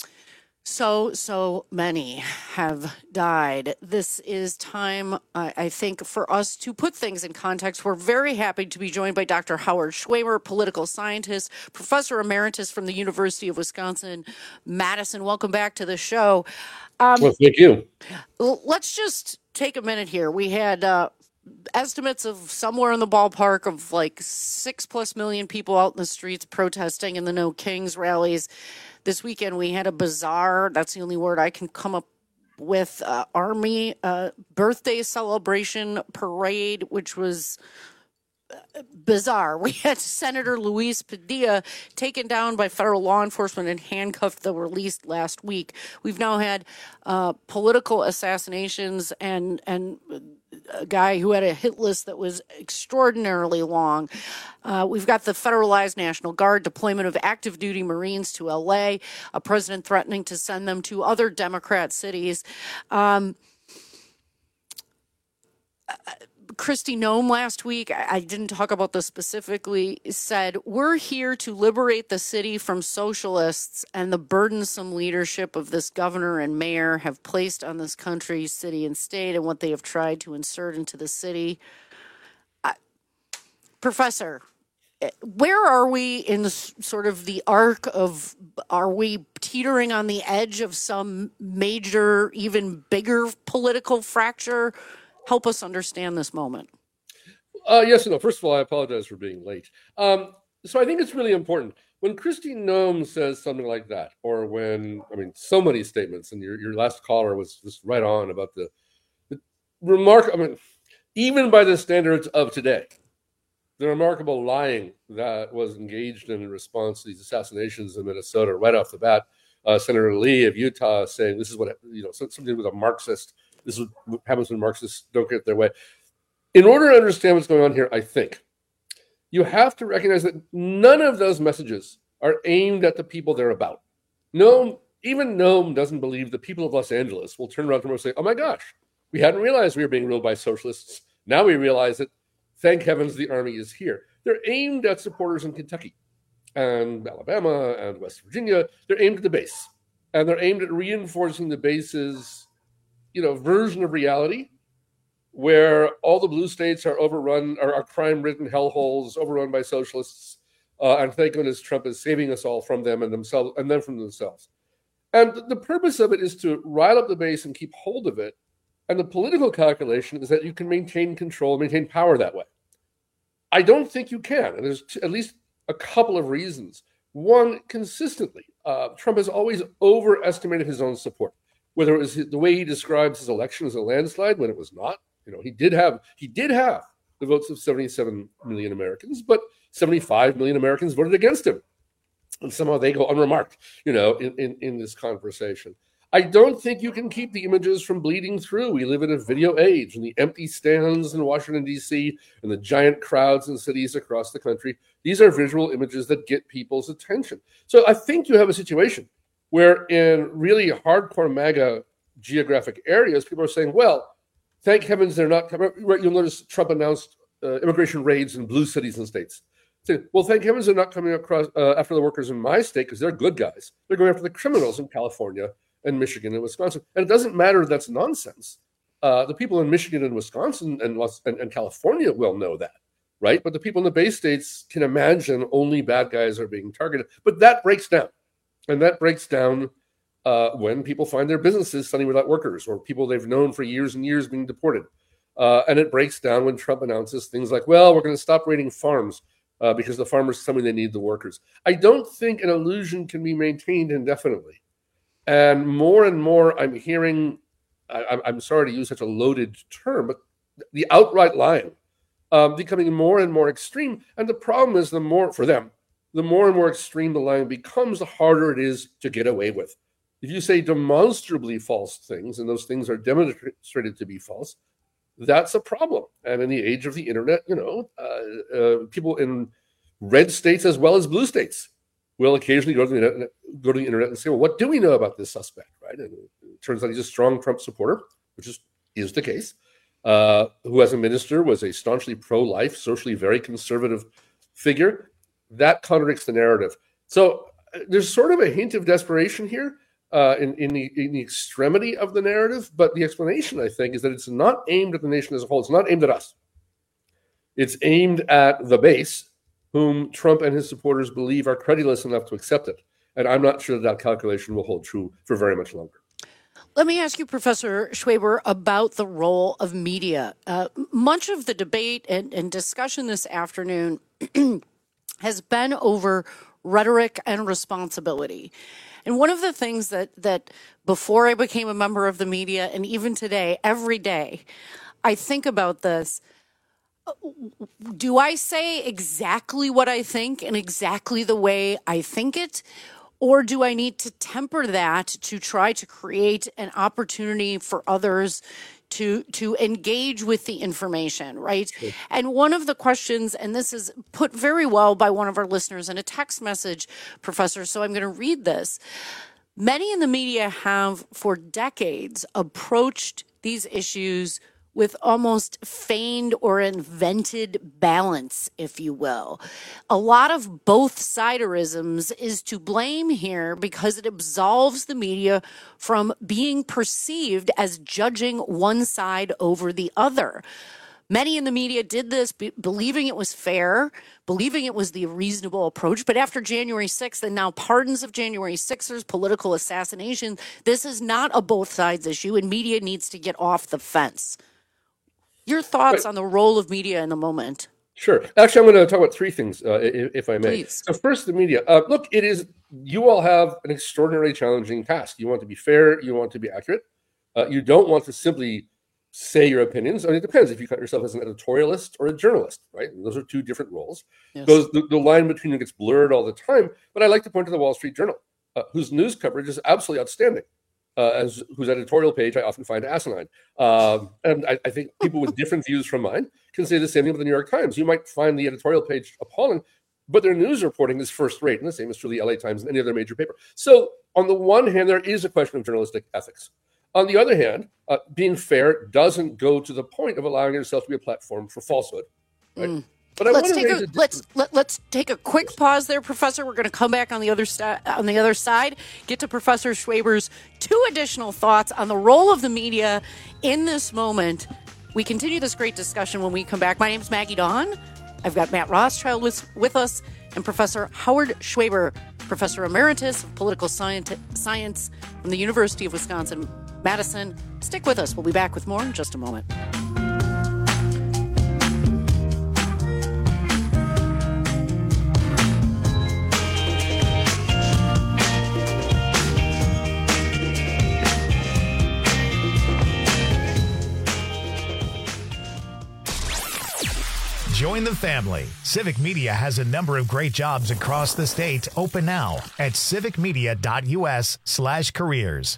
So, so many have died. This is time, I, I think, for us to put things in context. We're very happy to be joined by Doctor Howard Schwimmer, political scientist, professor emeritus from the University of Wisconsin-Madison. Welcome back to the show. Um, well, thank you. Let's just take a minute here. We had uh, estimates of somewhere in the ballpark of like six plus million people out in the streets protesting in the No Kings rallies. This weekend, we had a bizarre, that's the only word I can come up with, uh, Army uh, birthday celebration parade, which was uh, bizarre. We had Senator Luis Padilla taken down by federal law enforcement and handcuffed, that were released last week. We've now had uh, political assassinations and and a guy who had a hit list that was extraordinarily long. Uh, we've got the federalized National Guard, deployment of active duty Marines to L A, a president threatening to send them to other Democrat cities. Um, uh, Kristi Noem last week, I, I didn't talk about this specifically, said, we're here to liberate the city from socialists and the burdensome leadership of this governor and mayor have placed on this country, city, and state, and what they have tried to insert into the city. Uh, Professor, where are we in the, sort of the arc of, are we teetering on the edge of some major, even bigger political fracture? Help us understand this moment. Uh, yes and no. First of all, I apologize for being late. Um, so I think it's really important. When Kristi Noem says something like that, or when, I mean, so many statements, and your, your last caller was just right on about the, the remark, I mean, even by the standards of today, the remarkable lying that was engaged in in response to these assassinations in Minnesota right off the bat. Uh, Senator Lee of Utah saying this is what, you know, something with a Marxist. This is what happens when Marxists don't get their way. In order to understand what's going on here, I think you have to recognize that none of those messages are aimed at the people they're about. No, even Noem doesn't believe the people of Los Angeles will turn around tomorrow and say, oh my gosh, we hadn't realized we were being ruled by socialists. Now we realize that, thank heavens, the army is here. They're aimed at supporters in Kentucky and Alabama and West Virginia. They're aimed at the base. And they're aimed at reinforcing the base's, you know, version of reality where all the blue states are overrun, are, are crime-ridden hellholes overrun by socialists. Uh, and thank goodness Trump is saving us all from them and themselves, and then from themselves. And the purpose of it is to rile up the base and keep hold of it. And the political calculation is that you can maintain control, maintain power that way. I don't think you can. And there's t- at least a couple of reasons. One, consistently, uh, Trump has always overestimated his own support, whether it was his, the way he describes his election as a landslide when it was not. You know, he did have he did have the votes of seventy-seven million Americans, but seventy-five million Americans voted against him. And somehow they go unremarked, you know, in, in, in this conversation. I don't think you can keep the images from bleeding through. We live in a video age, and the empty stands in Washington, D C, and the giant crowds in cities across the country. These are visual images that get people's attention. So I think you have a situation where in really hardcore MAGA geographic areas, people are saying, well, thank heavens they're not coming. Right, you'll notice Trump announced uh, immigration raids in blue cities and states. Say, well, thank heavens they're not coming across uh, after the workers in my state because they're good guys. They're going after the criminals in California and Michigan and Wisconsin. And it doesn't matter, that's nonsense. Uh, the people in Michigan and Wisconsin and, and, and California will know that, right? But the people in the Bay States can imagine only bad guys are being targeted. But that breaks down. And that breaks down uh, when people find their businesses suddenly without workers or people they've known for years and years being deported. Uh, and it breaks down when Trump announces things like, well, we're going to stop raiding farms uh, because the farmers tell me they need the workers. I don't think an illusion can be maintained indefinitely. And more and more I'm hearing, I, I'm sorry to use such a loaded term, but the outright lying um, becoming more and more extreme. And the problem is the more, for them, the more and more extreme the lying becomes, the harder it is to get away with. If you say demonstrably false things, and those things are demonstrated to be false, that's a problem. And in the age of the internet, you know, uh, uh, people in red states as well as blue states will occasionally go to the internet, go to the internet and say, well, what do we know about this suspect, right? And it turns out he's a strong Trump supporter, which is, is the case, uh, who as a minister was a staunchly pro-life, socially very conservative figure. That contradicts the narrative. So uh, there's sort of a hint of desperation here uh, in, in, the, in the extremity of the narrative, but the explanation, I think, is that it's not aimed at the nation as a whole. It's not aimed at us. It's aimed at the base, whom Trump and his supporters believe are credulous enough to accept it. And I'm not sure that, that calculation will hold true for very much longer. Let me ask you, Professor Schwaber, about the role of media. Uh, much of the debate and, and discussion this afternoon has been over rhetoric and responsibility. And one of the things that, that before I became a member of the media, and even today, every day, I think about this. Do I say exactly what I think and exactly the way I think it? Or do I need to temper that to try to create an opportunity for others to to engage with the information, right? Sure. And one of the questions, and this is put very well by one of our listeners in a text message, Professor, so I'm going to read this. Many in the media have for decades approached these issues with almost feigned or invented balance, if you will. A lot of both-siderisms is to blame here because it absolves the media from being perceived as judging one side over the other. Many in the media did this be- believing it was fair, believing it was the reasonable approach. But after January sixth and now pardons of January sixers, political assassination, this is not a both sides issue, and media needs to get off the fence. Your thoughts right. on the role of media in the moment? Sure. Actually, I'm going to talk about three things, uh, if, if I may. Please. So first, the media. Uh, look, it is, you all have an extraordinarily challenging task. You want to be fair. You want to be accurate. Uh, you don't want to simply say your opinions. I mean, it depends if you count yourself as an editorialist or a journalist, right? And those are two different roles. Yes. Those the, the line between them gets blurred all the time. But I like to point to the Wall Street Journal, uh, whose news coverage is absolutely outstanding. Uh, as whose editorial page I often find asinine. Um, and I, I think people with different views from mine can say the same thing with the New York Times. You might find the editorial page appalling, but their news reporting is first rate. And the same is true of the L A Times and any other major paper. So on the one hand, there is a question of journalistic ethics. On the other hand, uh, being fair doesn't go to the point of allowing yourself to be a platform for falsehood. Right? Mm. But I let's take a, a let's let, let's take a quick pause there, Professor. We're going to come back on the other st- on the other side. Get to Professor Schwaber's two additional thoughts on the role of the media in this moment. We continue this great discussion when we come back. My name is Maggie Dawn. I've got Matt Rothschild with, with us and Professor Howard Schwaber, Professor Emeritus of Political Science from the University of Wisconsin-Madison. Stick with us. We'll be back with more in just a moment. Join the family. Civic Media has a number of great jobs across the state open now at civicmedia.us slash careers.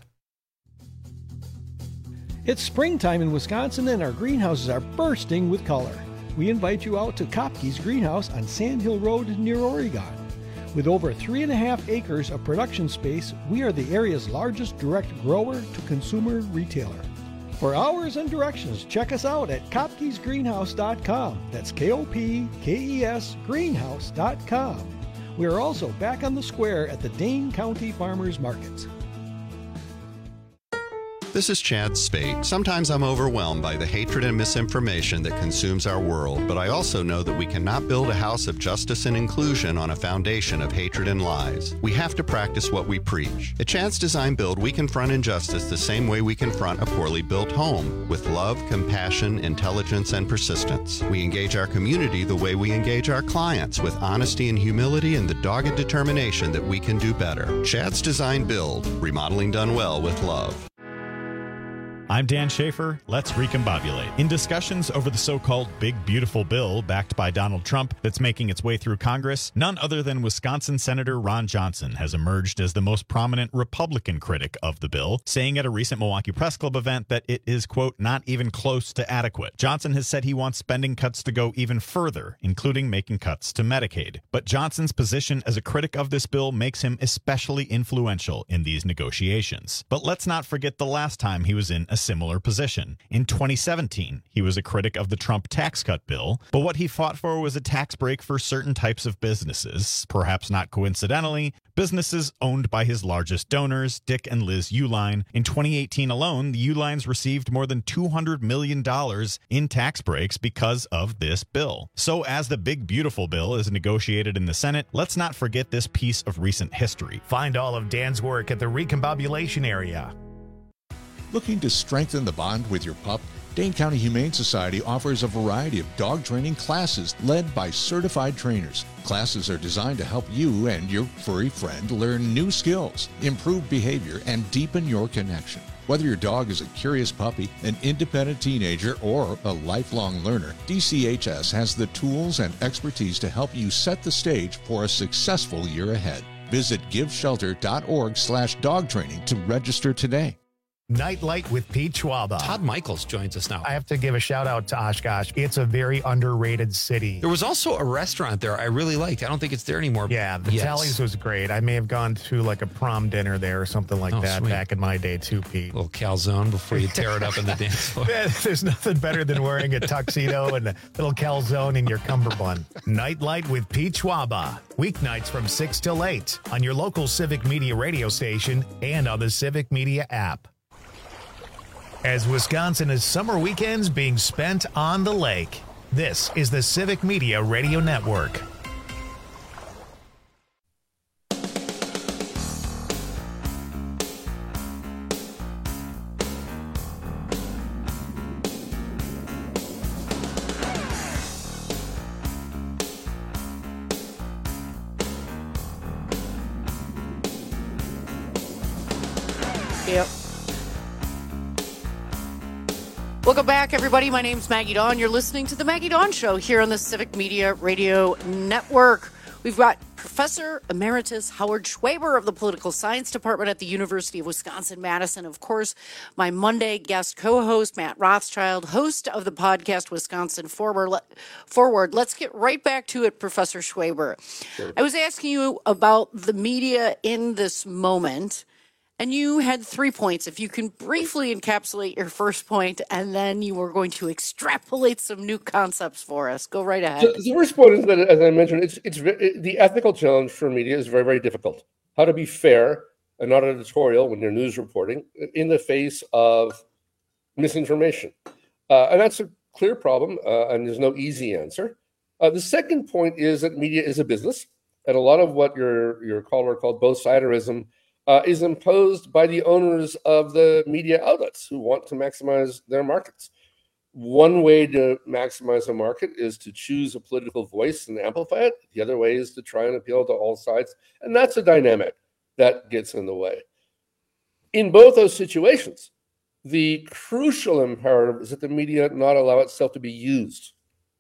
It's springtime in Wisconsin and our greenhouses are bursting with color. We invite you out to Kopke's Greenhouse on Sand Hill Road near Oregon. With over three and a half acres of production space, we are the area's largest direct grower to consumer retailer. For hours and directions, check us out at kopkes greenhouse dot com. That's K O P K E S greenhouse dot com. We are also back on the square at the Dane County Farmers Markets. This is Chad Spate. Sometimes I'm overwhelmed by the hatred and misinformation that consumes our world, but I also know that we cannot build a house of justice and inclusion on a foundation of hatred and lies. We have to practice what we preach. At Chad's Design Build, we confront injustice the same way we confront a poorly built home, with love, compassion, intelligence, and persistence. We engage our community the way we engage our clients, with honesty and humility and the dogged determination that we can do better. Chad's Design Build, remodeling done well with love. I'm Dan Schaefer. Let's recombobulate. In discussions over the so-called Big Beautiful Bill backed by Donald Trump that's making its way through Congress, none other than Wisconsin Senator Ron Johnson has emerged as the most prominent Republican critic of the bill, saying at a recent Milwaukee Press Club event that it is, quote, not even close to adequate. Johnson has said he wants spending cuts to go even further, including making cuts to Medicaid. But Johnson's position as a critic of this bill makes him especially influential in these negotiations. But let's not forget the last time he was in a similar position. In twenty seventeen, he was a critic of the Trump tax cut bill, but what he fought for was a tax break for certain types of businesses, perhaps not coincidentally, businesses owned by his largest donors, Dick and Liz Uihlein. In twenty eighteen alone, the Uihleins received more than two hundred million dollars in tax breaks because of this bill. So as the Big Beautiful Bill is negotiated in the Senate, let's not forget this piece of recent history. Find all of Dan's work at the Recombobulation area. Looking to strengthen the bond with your pup? Dane County Humane Society offers a variety of dog training classes led by certified trainers. Classes are designed to help you and your furry friend learn new skills, improve behavior, and deepen your connection. Whether your dog is a curious puppy, an independent teenager, or a lifelong learner, D C H S has the tools and expertise to help you set the stage for a successful year ahead. Visit giveshelter.org slash dog training to register today. Nightlight with Pete Schwaba. Todd Michaels joins us now. I have to give a shout out to Oshkosh. It's a very underrated city. There was also a restaurant there I really liked. I don't think it's there anymore. Yeah, the yes. Tallies was great. I may have gone to like a prom dinner there or something like oh, that sweet. back in my day too, Pete. A little calzone before you tear it up in the dance floor. There's nothing better than wearing a tuxedo and a little calzone in your cummerbund. Nightlight with Pete Schwaba. Weeknights from six till eight on your local Civic Media radio station and on the Civic Media app. As Wisconsin is summer weekends being spent on the lake, this is the Civic Media Radio Network. Yep. Welcome back, everybody. My name's Maggie Dawn. You're listening to The Maggie Dawn Show here on the Civic Media Radio Network. We've got Professor Emeritus Howard Schwaber of the Political Science Department at the University of Wisconsin-Madison. Of course, my Monday guest co-host, Matt Rothschild, host of the podcast Wisconsin Forward. Forward. Let's get right back to it, Professor Schwaber. Sure. I was asking you about the media in this moment. And you had three points. If you can briefly encapsulate your first point, and then you were going to extrapolate some new concepts for us. Go right ahead. So the first point is that, as I mentioned, it's it's it, the ethical challenge for media is very, very difficult. How to be fair and not editorial when you're news reporting in the face of misinformation. Uh, and that's a clear problem, uh, and there's no easy answer. Uh, the second point is that media is a business. And a lot of what your, your caller called both-siderism uh, is imposed by the owners of the media outlets who want to maximize their markets. One way to maximize a market is to choose a political voice and amplify it. The other way is to try and appeal to all sides. And that's a dynamic that gets in the way. In both those situations, the crucial imperative is that the media not allow itself to be used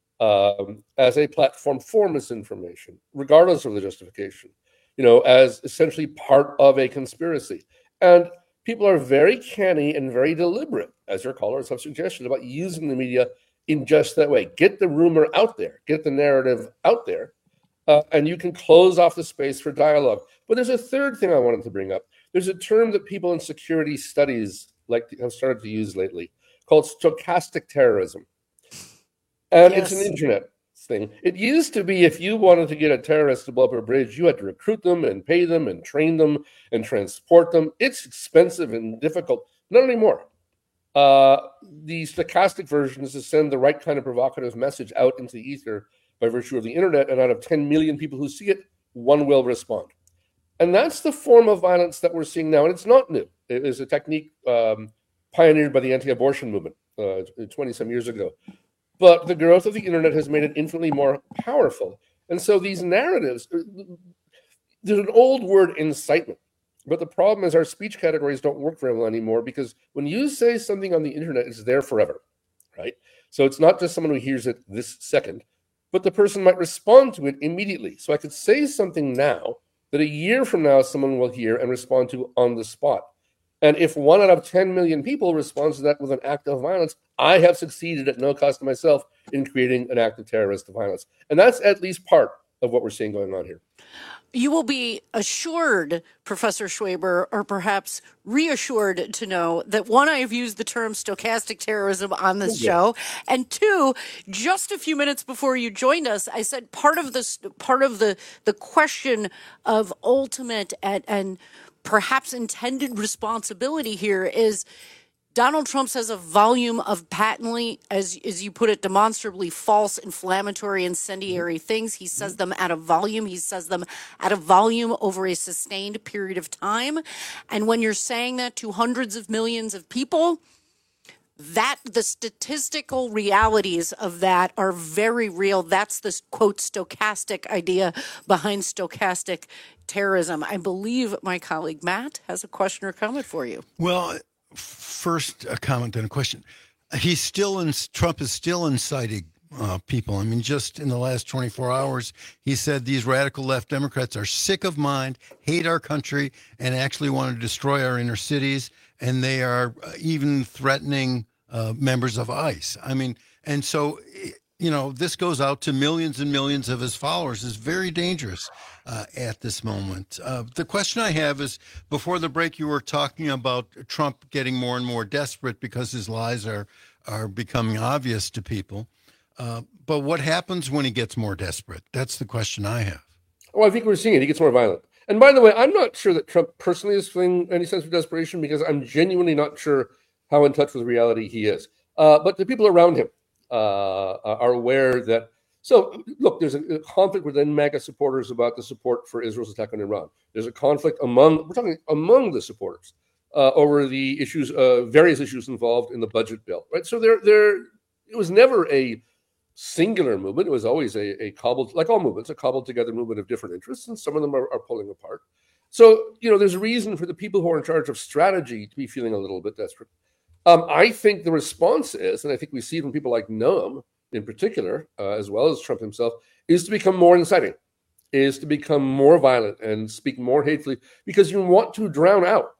um, as a platform for misinformation, regardless of the justification, you know, as essentially part of a conspiracy. And people are very canny and very deliberate, as your callers have suggested, about using the media in just that way. Get the rumor out there, get the narrative out there, uh, and you can close off the space for dialogue. But there's a third thing I wanted to bring up. There's a term that people in security studies like to, have started to use lately called stochastic terrorism. And yes. It's an internet thing. It used to be if you wanted to get a terrorist to blow up a bridge, you had to recruit them and pay them and train them and transport them. It's expensive and difficult. Not anymore. Uh, the stochastic version is to send the right kind of provocative message out into the ether by virtue of the internet, and out of ten million people who see it, one will respond. And that's the form of violence that we're seeing now, and it's not new. It is a technique um, pioneered by the anti-abortion movement uh, twenty-some years ago. But the growth of the internet has made it infinitely more powerful. And so these narratives, there's an old word, incitement. But the problem is our speech categories don't work very well anymore, because when you say something on the internet, it's there forever, right? So it's not just someone who hears it this second, but the person might respond to it immediately. So I could say something now that a year from now someone will hear and respond to on the spot. And if one out of ten million people responds to that with an act of violence, I have succeeded at no cost to myself in creating an act of terrorist violence. And that's at least part of what we're seeing going on here. You will be assured, Professor Schwaber, or perhaps reassured to know that, one, I have used the term stochastic terrorism on this yeah. show, and two, just a few minutes before you joined us, I said part of this, part of the the question of ultimate and, and perhaps intended responsibility here is Donald Trump says a volume of patently, as as you put it, demonstrably false, inflammatory, incendiary things. He says them at a volume. He says them at a volume over a sustained period of time. And when you're saying that to hundreds of millions of people, that the statistical realities of that are very real. That's the, quote, stochastic idea behind stochastic terrorism. I believe my colleague Matt has a question or comment for you. Well, first a comment then a question. He's still in, Trump is still inciting uh, people. I mean, just in the last twenty-four hours, he said these radical left Democrats are sick of mind, hate our country, and actually want to destroy our inner cities. And they are even threatening uh, members of ICE. I mean, and so, you know, this goes out to millions and millions of his followers. Is very dangerous uh, at this moment. Uh, the question I have is, before the break, you were talking about Trump getting more and more desperate because his lies are, are becoming obvious to people. Uh, but what happens when he gets more desperate? That's the question I have. Well, I think we're seeing it. He gets more violent. And by the way, I'm not sure that Trump personally is feeling any sense of desperation, because I'm genuinely not sure how in touch with reality he is. Uh, but the people around him uh, are aware that. So, look, there's a, a conflict within MAGA supporters about the support for Israel's attack on Iran. There's a conflict among, we're talking among the supporters uh, over the issues, uh, various issues involved in the budget bill, right? So there, there, it was never a singular movement. It was always a, a cobbled, like all movements, a cobbled together movement of different interests, and some of them are, are pulling apart. So, you know, there's a reason for the people who are in charge of strategy to be feeling a little bit desperate. Um, I think the response is, and I think we see it from people like Noam in particular, uh, as well as Trump himself, is to become more inciting, is to become more violent and speak more hatefully, because you want to drown out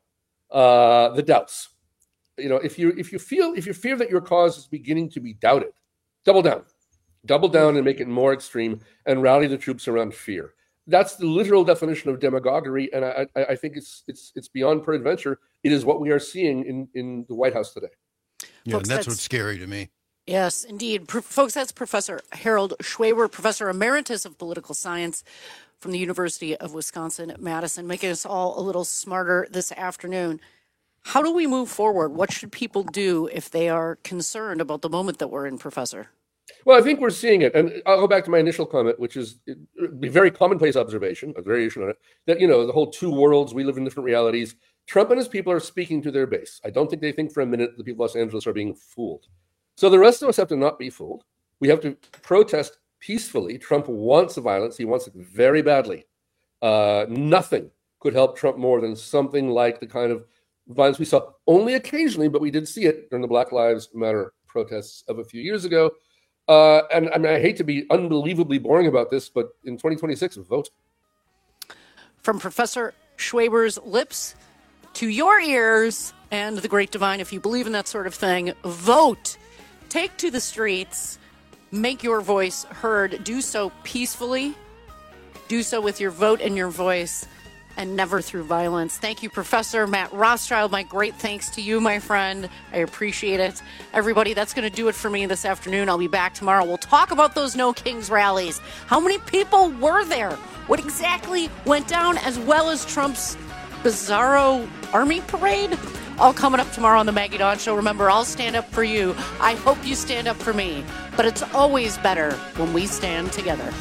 uh, the doubts. You know, if you if you feel if you fear that your cause is beginning to be doubted, double down. Double down and make it more extreme and rally the troops around fear. That's the literal definition of demagoguery, and I, I, I think it's it's it's beyond peradventure. It is what we are seeing in, in the White House today. Yeah, Folks, and that's, that's what's scary to me. Yes, indeed. Pro- folks, that's Professor Harold Schwaber, Professor Emeritus of Political Science from the University of Wisconsin-Madison, making us all a little smarter this afternoon. How do we move forward? What should people do if they are concerned about the moment that we're in, Professor? Well, I think we're seeing it. And I'll go back to my initial comment, which is a very commonplace observation, a variation on it, that, you know, the whole two worlds, we live in different realities. Trump and his people are speaking to their base. I don't think they think for a minute the people of Los Angeles are being fooled. So the rest of us have to not be fooled. We have to protest peacefully. Trump wants violence. He wants it very badly. Uh, nothing could help Trump more than something like the kind of violence we saw only occasionally, but we did see it during the Black Lives Matter protests of a few years ago. Uh, and I mean, I hate to be unbelievably boring about this, but in twenty twenty-six, vote. From Professor Schwaber's lips to your ears and the great divine, if you believe in that sort of thing, vote. Take to the streets. Make your voice heard. Do so peacefully. Do so with your vote and your voice, and never through violence. Thank you, Professor Matt Rothschild. My great thanks to you, my friend. I appreciate it. Everybody, that's going to do it for me this afternoon. I'll be back tomorrow. We'll talk about those No Kings rallies. How many people were there? What exactly went down, as well as Trump's bizarro army parade? All coming up tomorrow on the Maggie Dawn Show. Remember, I'll stand up for you. I hope you stand up for me. But it's always better when we stand together.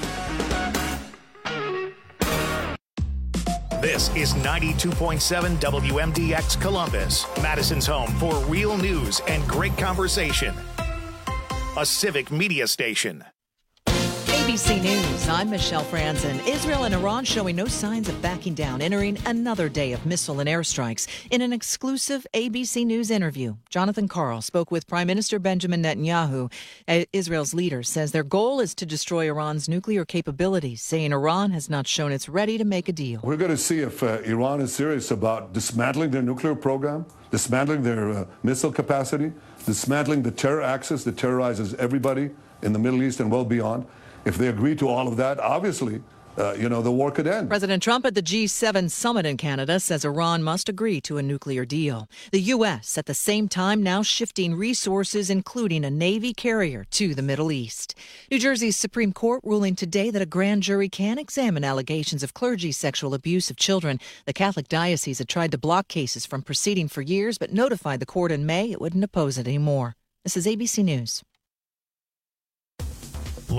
This is ninety-two point seven W M D X Columbus, Madison's home for real news and great conversation. A civic media station. A B C News, I'm Michelle Franzen. Israel and Iran showing no signs of backing down, entering another day of missile and airstrikes. In an exclusive A B C News interview, Jonathan Karl spoke with Prime Minister Benjamin Netanyahu. Israel's leader says their goal is to destroy Iran's nuclear capabilities, saying Iran has not shown it's ready to make a deal. We're going to see if uh, Iran is serious about dismantling their nuclear program, dismantling their uh, missile capacity, dismantling the terror axis that terrorizes everybody in the Middle East and well beyond. If they agree to all of that, obviously, uh, you know, the war could end. President Trump at the G seven summit in Canada says Iran must agree to a nuclear deal. The U S at the same time now shifting resources, including a Navy carrier, to the Middle East. New Jersey's Supreme Court ruling today that a grand jury can examine allegations of clergy sexual abuse of children. The Catholic diocese had tried to block cases from proceeding for years, but notified the court in May it wouldn't oppose it anymore. This is A B C News.